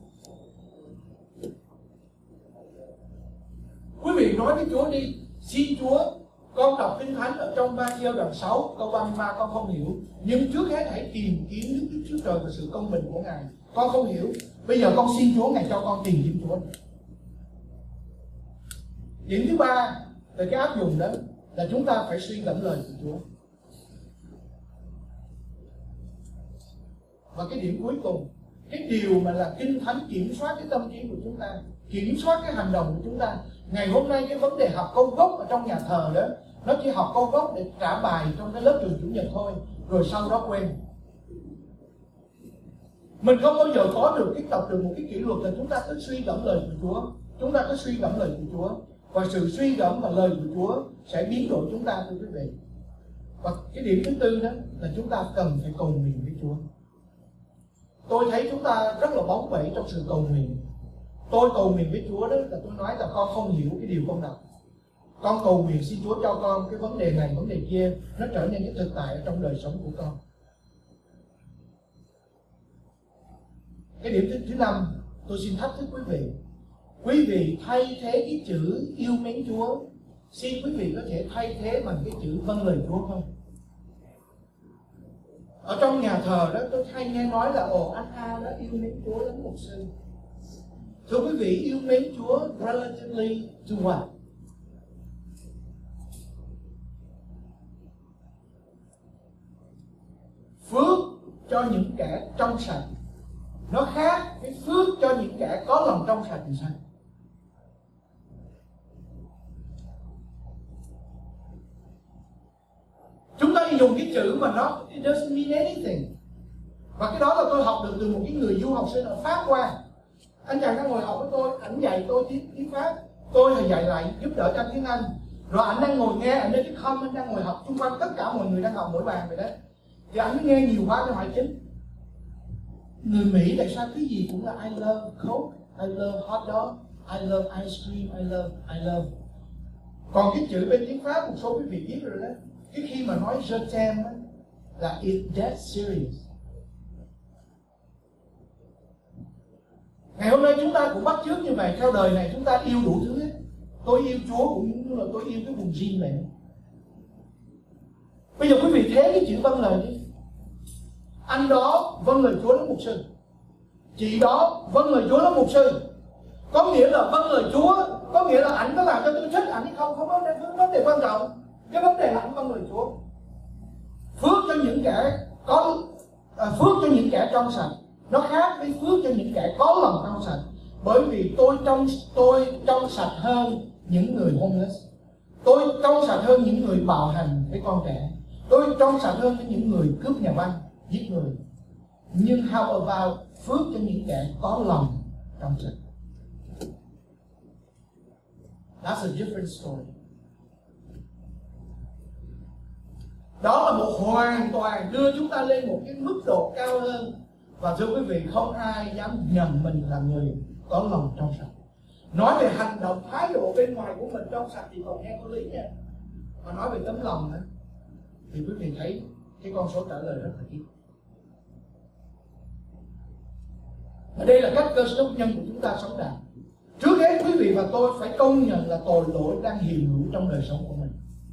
[SPEAKER 1] Quý vị nói với Chúa đi, xin Chúa, con đọc Kinh Thánh ở trong Ma-thi-ơ đoạn sáu câu ba mươi ba con không hiểu, nhưng trước hết hãy tìm kiếm Đức Chúa Trời và sự công bình của Ngài. Con không hiểu, bây giờ con xin Chúa, Ngài cho con tìm kiếm Chúa. Điểm thứ ba về cái áp dụng đó là chúng ta phải suy gẫm lời của Chúa. Và cái điểm cuối cùng, cái điều mà là Kinh Thánh kiểm soát cái tâm trí của chúng ta, kiểm soát cái hành động của chúng ta. Ngày hôm nay cái vấn đề học câu gốc ở trong nhà thờ đó, nó chỉ học câu gốc để trả bài trong cái lớp trường chủ nhật thôi, rồi sau đó quên. Mình không bao giờ có được cái tập được một cái kỷ luật là chúng ta cứ suy gẫm lời của Chúa, chúng ta cứ suy gẫm lời của Chúa, và sự suy gẫm và lời của Chúa sẽ biến đổi chúng ta, thưa quý vị. Và cái điểm thứ tư đó là chúng ta cần phải cầu nguyện với Chúa. Tôi thấy chúng ta rất là bóng bẩy trong sự cầu nguyện. Tôi cầu nguyện với Chúa đó là tôi nói là con không hiểu cái điều con đọc. Con cầu nguyện xin Chúa cho con cái vấn đề này, vấn đề kia, nó trở nên cái thực tại ở trong đời sống của con. Cái điểm thứ, thứ năm, tôi xin thách thức quý vị. Quý vị thay thế cái chữ yêu mến Chúa, xin quý vị có thể thay thế bằng cái chữ vâng lời Chúa không? Ở trong nhà thờ đó tôi hay nghe nói là ồ anh A đó yêu mến Chúa lắm mục sư. Thưa quý vị, yêu mến Chúa relatively to what? Phước cho những kẻ trong sạch nó khác với phước cho những kẻ có lòng trong sạch thì sao? Chúng ta dùng cái chữ mà nó it doesn't mean anything. Và cái đó là tôi học được từ một cái người du học sinh ở Pháp qua. Anh chàng đang ngồi học với tôi, ảnh dạy tôi tiếng, tiếng Pháp, tôi thì dạy lại giúp đỡ cho tiếng Anh. Rồi ảnh đang ngồi nghe, ảnh đến cái com, anh đang ngồi học chung quanh tất cả mọi người đang học mỗi bàn vậy đó. Thì ảnh nghe nhiều quá, tôi hỏi chính người Mỹ tại sao cái gì cũng là I love Coke, I love hot dog, I love ice cream, I love, I love. Còn cái chữ bên tiếng Pháp, một số quý vị biết rồi đó, cái khi mà nói je t'aime là it's that serious. Ngày hôm nay chúng ta cũng bắt chước như vậy. Theo đời này chúng ta yêu đủ thứ hết. Tôi yêu Chúa cũng như là tôi yêu cái vùng riêng này. Bây giờ quý vị thấy cái chữ vâng lời đi. Anh đó vâng lời Chúa là mục sư, chị đó vâng lời Chúa là mục sư. Có nghĩa là vâng lời Chúa, có nghĩa là ảnh có làm cho tôi thích ảnh hay không, không có vấn đề quan trọng. Cái vấn đề là ảnh vâng lời Chúa. Phước cho những kẻ có à, phước cho những kẻ trong sạch. Nó khác với phước cho những kẻ có lòng trong sạch. Bởi vì tôi trong tôi trong sạch hơn những người homeless. Tôi trong sạch hơn những người bạo hành với con trẻ. Tôi trong sạch hơn với những người cướp nhà băng, giết người. Nhưng how about phước cho những kẻ có lòng trong sạch? That's a different story. Đó là một hoàn toàn đưa chúng ta lên một cái mức độ cao hơn. Và thưa quý vị, không ai dám nhận mình là người có lòng trong sạch. Nói về hành động, thái độ bên ngoài của mình trong sạch thì còn nghe có lý nha. Mà nói về tấm lòng nữa, thì quý vị thấy cái con số trả lời rất là ít. Và đây là cách cơ đốc nhân của chúng ta sống đạo. Trước hết quý vị và tôi phải công nhận là tội lỗi đang hiện hữu trong đời sống của mình.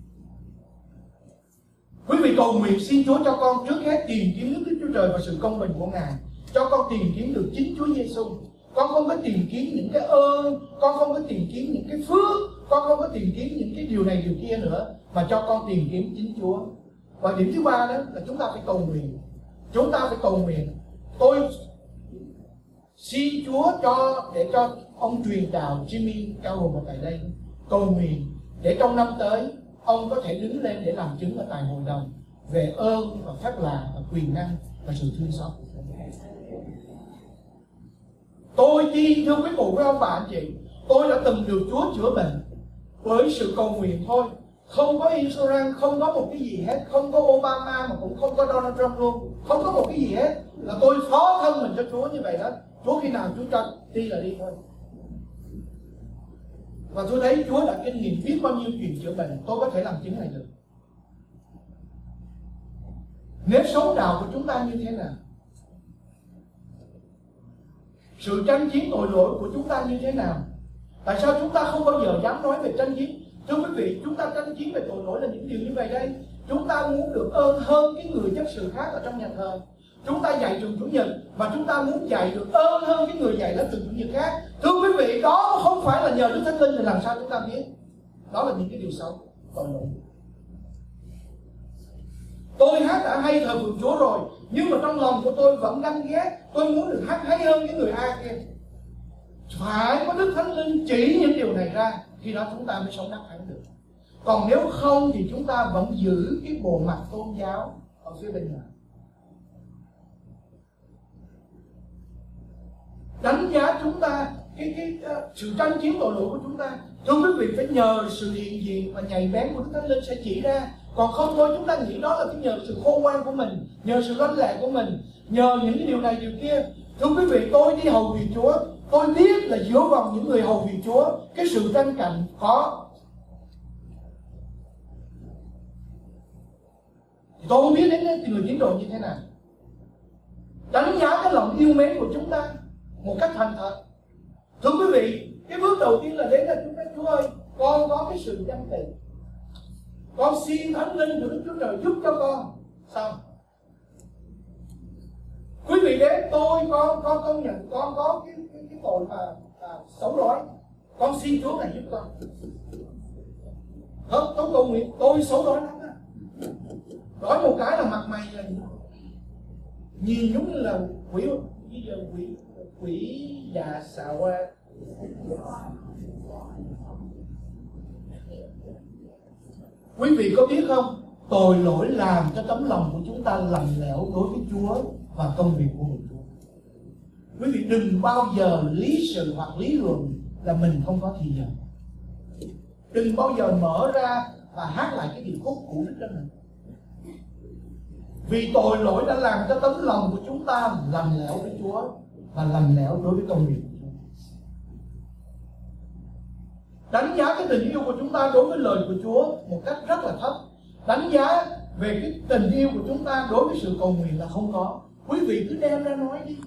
[SPEAKER 1] Quý vị cầu nguyện xin Chúa cho con trước hết tìm kiếm nước Đức Chúa Trời và sự công bình của Ngài. Cho con tìm kiếm được chính Chúa Giêsu. Con không có tìm kiếm những cái ơn, con không có tìm kiếm những cái phước, con không có tìm kiếm những cái điều này điều kia nữa, mà cho con tìm kiếm chính Chúa. Và điểm thứ ba đó là chúng ta phải cầu nguyện. Chúng ta phải cầu nguyện. Tôi xin Chúa cho để cho ông truyền đạo Jimmy Cao Hùng ở tại đây cầu nguyện để trong năm tới ông có thể đứng lên để làm chứng ở tại hội đồng về ơn và phép lạ và quyền năng và sự thương xót. Tôi tin thưa quý cụ với ông bà anh chị, tôi đã từng được Chúa chữa bệnh với sự cầu nguyện thôi. Không có insurance, không có một cái gì hết, không có Obama mà cũng không có Donald Trump luôn, không có một cái gì hết. Là tôi phó thân mình cho Chúa như vậy đó. Chúa khi nào Chúa cho đi là đi thôi. Và tôi thấy Chúa đã kinh nghiệm biết bao nhiêu chuyện chữa bệnh, tôi có thể làm chứng này được. Nếu sống đạo của chúng ta như thế nào? Sự tranh chiến tội lỗi của chúng ta như thế nào? Tại sao chúng ta không bao giờ dám nói về tranh chiến? Thưa quý vị, chúng ta tranh chiến về tội lỗi là những điều như vậy đây. Chúng ta muốn được ơn hơn cái người chấp sự khác ở trong nhà thờ. Chúng ta dạy trường Chủ nhật và chúng ta muốn dạy được ơn hơn cái người dạy lớp trường Chủ nhật khác. Thưa quý vị, đó không phải là nhờ Đức Thánh Linh thì làm sao chúng ta biết? Đó là những cái điều xấu, tội lỗi. Tôi hát đã hay thờ phượng Chúa rồi, nhưng mà trong lòng của tôi vẫn ganh ghét. Tôi muốn được hát hay hơn cái người A kia. Phải có Đức Thánh Linh chỉ những điều này ra, khi đó chúng ta mới sống đắc thắng được. Còn nếu không thì chúng ta vẫn giữ cái bộ mặt tôn giáo ở phía bên ngoài. Đánh giá chúng ta, cái, cái uh, sự tranh chiến tội lỗi của chúng ta, thưa quý vị, phải nhờ sự hiện diện và nhạy bén của Đức Thánh Linh sẽ chỉ ra. Còn không thôi chúng ta nghĩ đó là cái nhờ sự khôn ngoan của mình, nhờ sự lanh lẹ của mình, nhờ những cái điều này điều kia. Thưa quý vị, tôi đi hầu việc Chúa, tôi biết là giữa vòng những người hầu việc Chúa, cái sự tranh cạnh có. Thì tôi không biết đến người tín đồ như thế nào. Đánh giá cái lòng yêu mến của chúng ta một cách thành thật. Thưa quý vị, cái bước đầu tiên là đến là chúng ta, Chúa ơi, con có cái sự danh tị, con xin Thánh Linh của Đức Chúa Trời giúp cho con. Sao? Quý vị đến tôi, con con công nhận con có cái cái, cái tội mà à, xấu đói, con xin Chúa này giúp con. Không, tôi cầu nguyện, tôi xấu đói lắm á. Đói một cái là mặt mày là nhìn giống như là quỷ, bây giờ quỷ quỷ già xạo qua. Quý vị có biết không, tội lỗi làm cho tấm lòng của chúng ta lạnh lẽo đối với Chúa và công việc của mình. Quý vị đừng bao giờ lý sự hoặc lý luận là mình không có thì giờ. Đừng bao giờ mở ra và hát lại cái điệp khúc cũ đích đó mình. Vì tội lỗi đã làm cho tấm lòng của chúng ta lạnh lẽo với Chúa và lạnh lẽo đối với công việc của Chúa. Đánh giá cái tình yêu của chúng ta đối với lời của Chúa một cách rất là thấp. Đánh giá về cái tình yêu của chúng ta đối với sự cầu nguyện là không có. Quý vị cứ đem ra nói đi.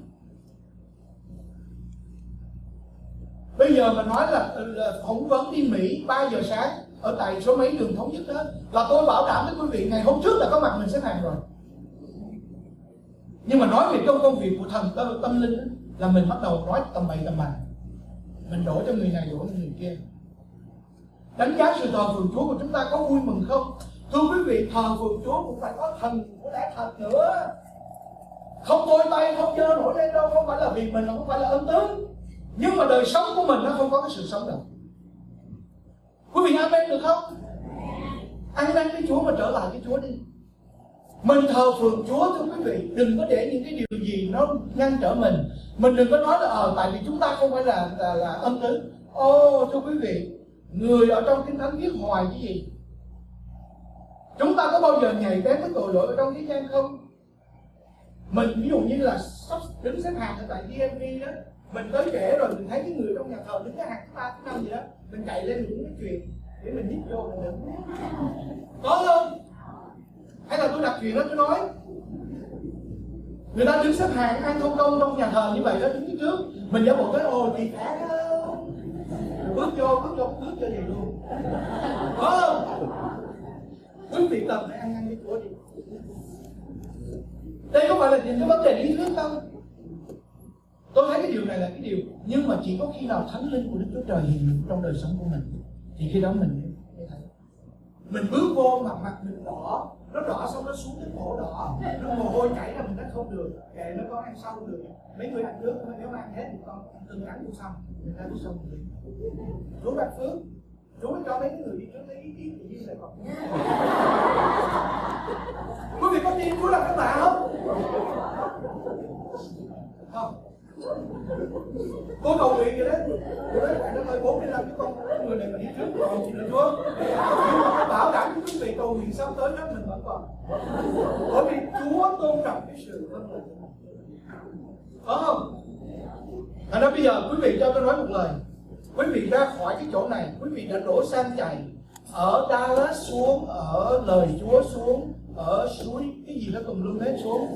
[SPEAKER 1] Bây giờ mà nói là, là phỏng vấn đi Mỹ ba giờ sáng ở tại số mấy đường Thống Nhất đó, là tôi bảo đảm với quý vị ngày hôm trước là có mặt mình xếp hàng rồi. Nhưng mà nói về trong công việc của thần tâm, tâm linh đó, là mình bắt đầu nói tầm bậy tầm bạ. Mình đổ cho người này, đổ cho người kia. Đánh giá sự thờ phượng Chúa của chúng ta có vui mừng không? Thưa quý vị, thờ phượng Chúa cũng phải có thần của lẽ thật nữa. Không đôi tay, không dơ nổi lên đâu. Không phải là vì mình, không phải là ân tứ. Nhưng mà đời sống của mình nó không có cái sự sống đâu. Quý vị amen được không? Amen với Chúa mà trở lại với Chúa đi. Mình thờ phượng Chúa thưa quý vị. Đừng có để những cái điều gì nó ngăn trở mình. Mình đừng có nói là ờ tại vì chúng ta không phải là là, là ân tứ. Ô thưa quý vị, người ở trong Kinh Thánh viết hoài cái gì? Chúng ta có bao giờ nhảy bén với tội lỗi ở trong thế gian không? Mình ví dụ như là sắp đứng xếp hàng ở tại đê em vê đó, mình tới trễ rồi mình thấy cái người trong nhà thờ đứng cái hàng thứ ba thứ năm gì đó, mình chạy lên mình nói chuyện để mình nhích vô mình đừng. Có không? Hay là tôi đặt chuyện đó tôi nói người ta đứng xếp hàng ăn không công trong nhà thờ như vậy đó, đứng phía trước mình giả bộ tới ồ thì phải bước vô bước vô bước cho vậy luôn. Có không? Quý vị cần phải ăn ăn với Chúa đi. Đây không phải là những cái vấn đề lý thuyết đâu. Tôi thấy cái điều này là cái điều, nhưng mà chỉ có khi nào Thánh Linh của Đức Chúa Trời hiện trong đời sống của mình thì khi đó mình mới thấy. Mình bước vô mặt mặt mình đỏ, nó đỏ xong nó xuống cái cổ đỏ, nó mồ hôi chảy ra mình nói không được, kệ nó có ăn sau được. Mấy người ăn trước nếu mà ăn hết thì con từng cắn cũng xong, người ta cũng xong được. Chúa ban phước, Chúa cho mấy người đi trước lấy ý kiến tự nhiên lại còn. Quý vị có tin Chúa làm các bạn không? Không. Tôi cầu nguyện vậy đó. Tôi nói bạn nó hơi bốn mươi lăm cái con người này mà đi trước còn chị là Chúa. Nhưng mà tôi bảo đảm với quý vị cầu nguyện sắp tới đó mình vẫn còn. Bởi vì Chúa tôn trọng cái sự vâng lời. Có không? Thành ra bây giờ quý vị cho tôi nói một lời. Quý vị ra khỏi cái chỗ này, quý vị đã đổ sang chạy ở Dallas xuống, ở lời Chúa xuống, ở suối cái gì đó tùm lum hết xuống.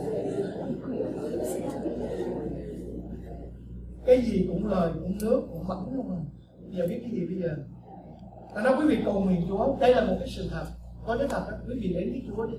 [SPEAKER 1] Cái gì cũng lời, cũng nước, cũng bẩn luôn rồi. Bây giờ biết cái gì bây giờ? Thành ra quý vị cầu nguyện Chúa, đây là một cái sự thật. Có cái thật đó, quý vị đến với Chúa đi.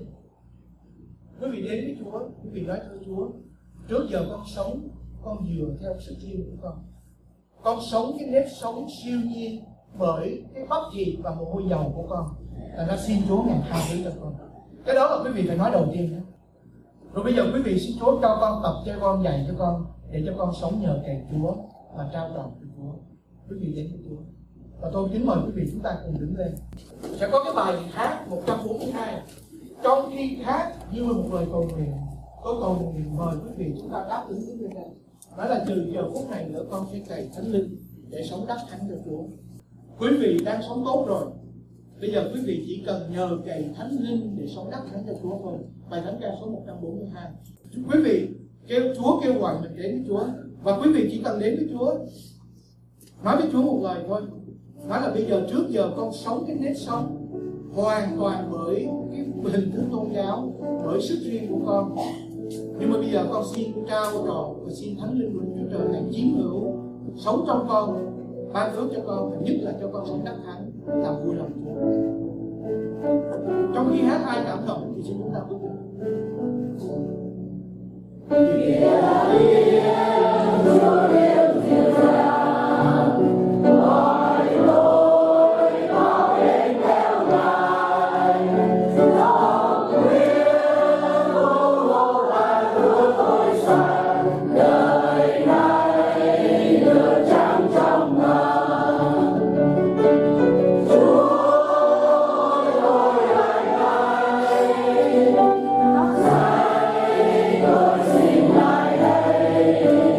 [SPEAKER 1] Quý vị đến với Chúa, quý vị nói thưa Chúa, trước giờ con sống, con dựa theo sự riêng của con. Con sống cái nếp sống siêu nhiên bởi cái bắp thịt và mồ hôi dầu của con. Thành ra xin Chúa ngàn tha thứ cho con. Cái đó là quý vị phải nói đầu tiên đó. Rồi bây giờ quý vị xin Chúa cho con tập cho con, dạy cho con, để cho con sống nhờ cậy Chúa và trao trọn cho Chúa. Quý vị đến với Chúa. Và tôi kính mời quý vị chúng ta cùng đứng lên. Sẽ có cái bài hát một trăm bốn mươi hai. Trong khi hát như một lời cầu nguyện, tôi cầu nguyện mời quý vị chúng ta đáp ứng với người này. Đó là từ giờ phút này nữa con sẽ cậy Thánh Linh để sống đắc thắng cho Chúa. Quý vị đang sống tốt rồi. Bây giờ quý vị chỉ cần nhờ cậy Thánh Linh để sống đắc thắng cho Chúa thôi. Bài thánh ca số một trăm bốn mươi hai. Quý vị kêu Chúa, kêu gọi mình đến với Chúa. Và quý vị chỉ cần đến với Chúa, nói với Chúa một lời thôi. Nói là bây giờ trước giờ con sống cái nếp sống hoàn toàn bởi cái hình thức tôn giáo, bởi sức riêng của con. Nhưng mà bây giờ con xin trao trọn và xin Thánh Linh của Chúa Trời này chiếm hữu, sống trong con, ban phước cho con, và nhất là cho con sống đắc thắng, làm vui lòng Chúa. Trong khi hát ai cảm động thì xin chúng ta bước lên.
[SPEAKER 2] Hãy subscribe cho kênh Ghiền Mì Gõ để không bỏ lỡ những video hấp dẫn.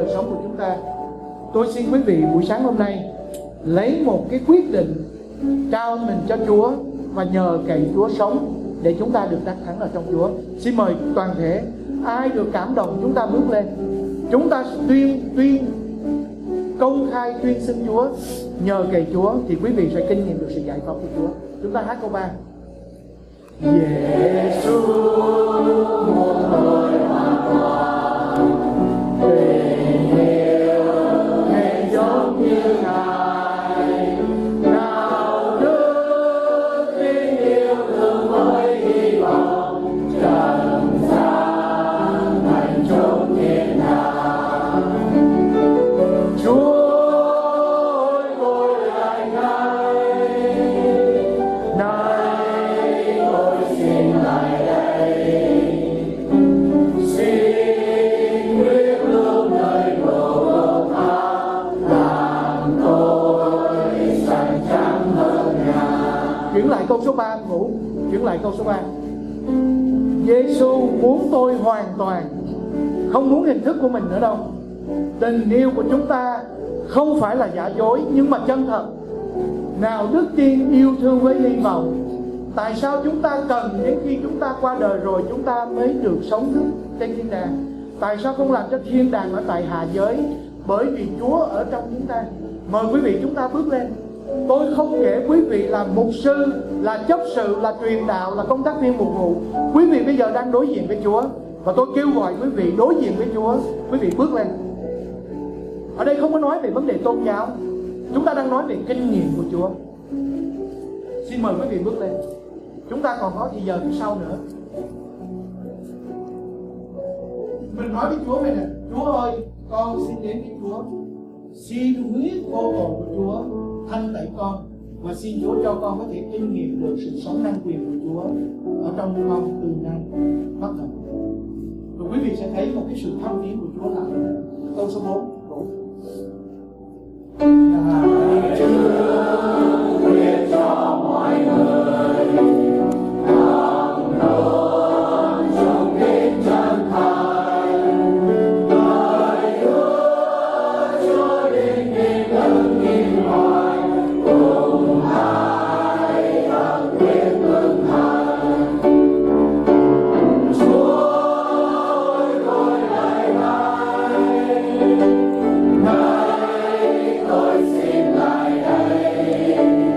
[SPEAKER 1] đời sống của chúng ta. Tôi xin quý vị buổi sáng hôm nay lấy một cái quyết định trao mình cho Chúa và nhờ cậy Chúa sống để chúng ta được đắc thắng ở trong Chúa. Xin mời toàn thể ai được cảm động chúng ta bước lên. Chúng ta tuyên tuyên công khai tuyên xưng Chúa, nhờ cậy Chúa thì quý vị sẽ kinh nghiệm được sự giải phóng của Chúa. Chúng ta hát câu ba. Giê-xu một người hoàn toàn, tình yêu nghe giống như Ngài, nào đức tin yêu thương với hy vọng trần gian thành chốn thiên đàng. Chúa ơi tôi lại ngay, nay tôi xin lại đây, xin quyết lưu nơi Golgotha làm tôi sạch trắng hơn ngàn. Chuyển lại câu số ba anh Vũ, chuyển lại câu số ba. Giê-xu muốn tôi hoàn toàn, không muốn hình thức của mình nữa đâu. Tình yêu của chúng ta không phải là giả dối nhưng mà chân thật. Nào đức tin yêu thương với hy vọng. Tại sao chúng ta cần đến khi chúng ta qua đời rồi chúng ta mới được sống thức trên thiên đàng? Tại sao không làm cho thiên đàng ở tại hạ giới? Bởi vì Chúa ở trong chúng ta. Mời quý vị chúng ta bước lên. Tôi không kể quý vị là mục sư, là chấp sự, là truyền đạo, là công tác viên mục vụ. Quý vị bây giờ đang đối diện với Chúa, và tôi kêu gọi quý vị đối diện với Chúa. Quý vị bước lên. Ở đây không có nói về vấn đề tôn giáo, chúng ta đang nói về kinh nghiệm của Chúa. Xin mời quý vị bước lên. Chúng ta còn có thì giờ phía sau nữa. Mình nói với Chúa này nè: Chúa ơi, con xin đến với Chúa, xin huyết vô bổ của Chúa thanh tẩy con, và xin Chúa cho con có thể kinh nghiệm được sự sống năng quyền của Chúa ở trong con từ nay bắt đầu. Rồi quý vị sẽ thấy một cái sự thăng tiến của Chúa là câu số bốn. Là Chúa nguyện cho mọi người lòng luôn trong kính chân thành, lời hứa Chúa định định ơn nghìn hoài, cùng hai thằng quyết vững hành. Chúa ơi tôi lại ngay, nay tôi xin lại đây,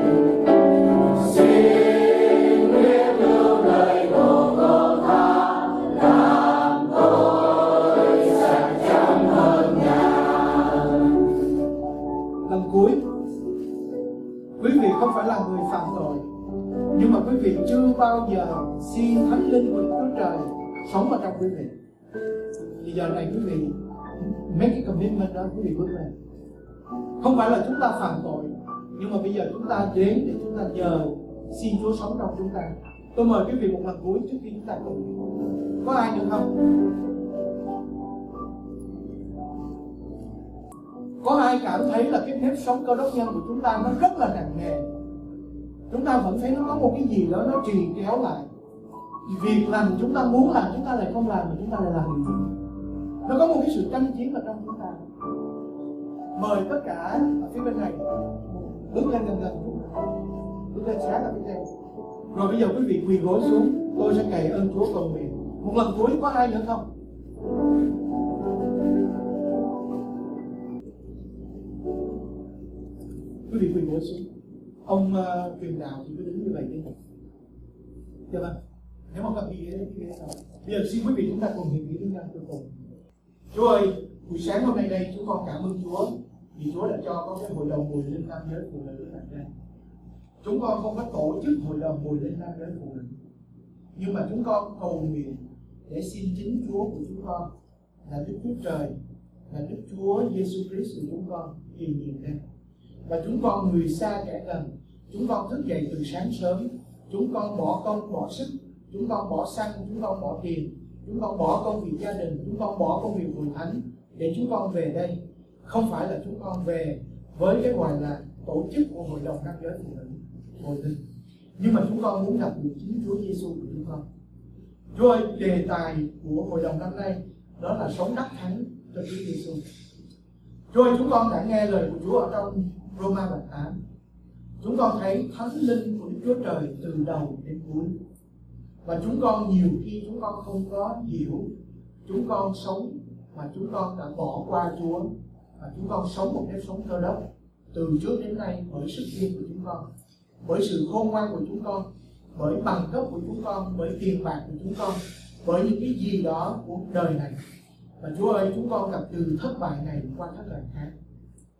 [SPEAKER 1] xin quyết lưu lời Golgotha làm tôi sạch trắng hơn ngàn. Lần cuối, quý vị không phải là người phạm tội, nhưng mà quý vị chưa bao giờ xin Thánh Linh của Chúa Trời sống ở trong quý vị. Thì giờ này quý vị make cái commitment đó, quý vị bước lên. Không phải là chúng ta phạm tội, nhưng mà bây giờ chúng ta đến để chúng ta nhờ xin Chúa sống trong chúng ta. Tôi mời quý vị một lần cuối trước khi chúng ta cùng. Có ai được không? Có ai cảm thấy là cái nếp sống Cơ Đốc nhân của chúng ta nó rất là nặng nề? Chúng ta vẫn thấy nó có một cái gì đó nó trì kéo lại. Việc làm chúng ta muốn làm chúng ta lại không làm, mà chúng ta lại làm điều gì? Nó có một cái sự tranh chiến ở trong chúng ta. Mời tất cả ở phía bên này bước lên gần gần, bước lên sát ở phía trên. Rồi bây giờ quý vị quỳ gối xuống, tôi sẽ cậy ơn Chúa cầu nguyện. Một lần cuối, có ai nữa không? Quý vị quỳ gối xuống. Ông uh, truyền đạo thì cứ đứng như vậy đi. Được không? Nếu mà cần gì đấy, thì bây giờ xin quý vị chúng ta cùng hiệp nghĩa với nhau cuối cùng. Chúa ơi, buổi sáng hôm nay đây chúng con cảm ơn Chúa vì Chúa đã cho có cái hội đồng mùi linh nam giới phụ nữ đặt ra. Chúng con không có tổ chức hội đồng mùi linh nam giới phụ nữ, nhưng mà chúng con cầu nguyện để xin chính Chúa của chúng con là Đức Chúa Trời, là Đức Chúa Giêsu Christ của chúng con hiện diện đây. Và chúng con người xa kẻ gần, chúng con thức dậy từ sáng sớm, chúng con bỏ công bỏ sức, chúng con bỏ xăng, chúng con bỏ tiền, chúng con bỏ công việc gia đình, chúng con bỏ công việc hội thánh để chúng con về đây. Không phải là chúng con về với cái gọi là tổ chức của hội đồng nam giới phụ nữ hội thánh, nhưng mà chúng con muốn gặp được chính Chúa Giêsu của chúng con. Chúa ơi, đề tài của hội đồng năm nay đó là sống đắc thắng cho Chúa Giêsu. Rồi chúng con đã nghe lời của Chúa ở trong Roma đoạn tám. Chúng con thấy thánh linh của Đức Chúa Trời từ đầu đến cuối. Và chúng con nhiều khi chúng con không có hiểu, chúng con sống mà chúng con đã bỏ qua Chúa, và chúng con sống một nếp sống cơ đốc từ trước đến nay bởi sức riêng của chúng con, bởi sự khôn ngoan của chúng con, bởi bằng cấp của chúng con, bởi tiền bạc của chúng con, bởi những cái gì đó của đời này. Và Chúa ơi, chúng con gặp từ thất bại này qua thất bại khác.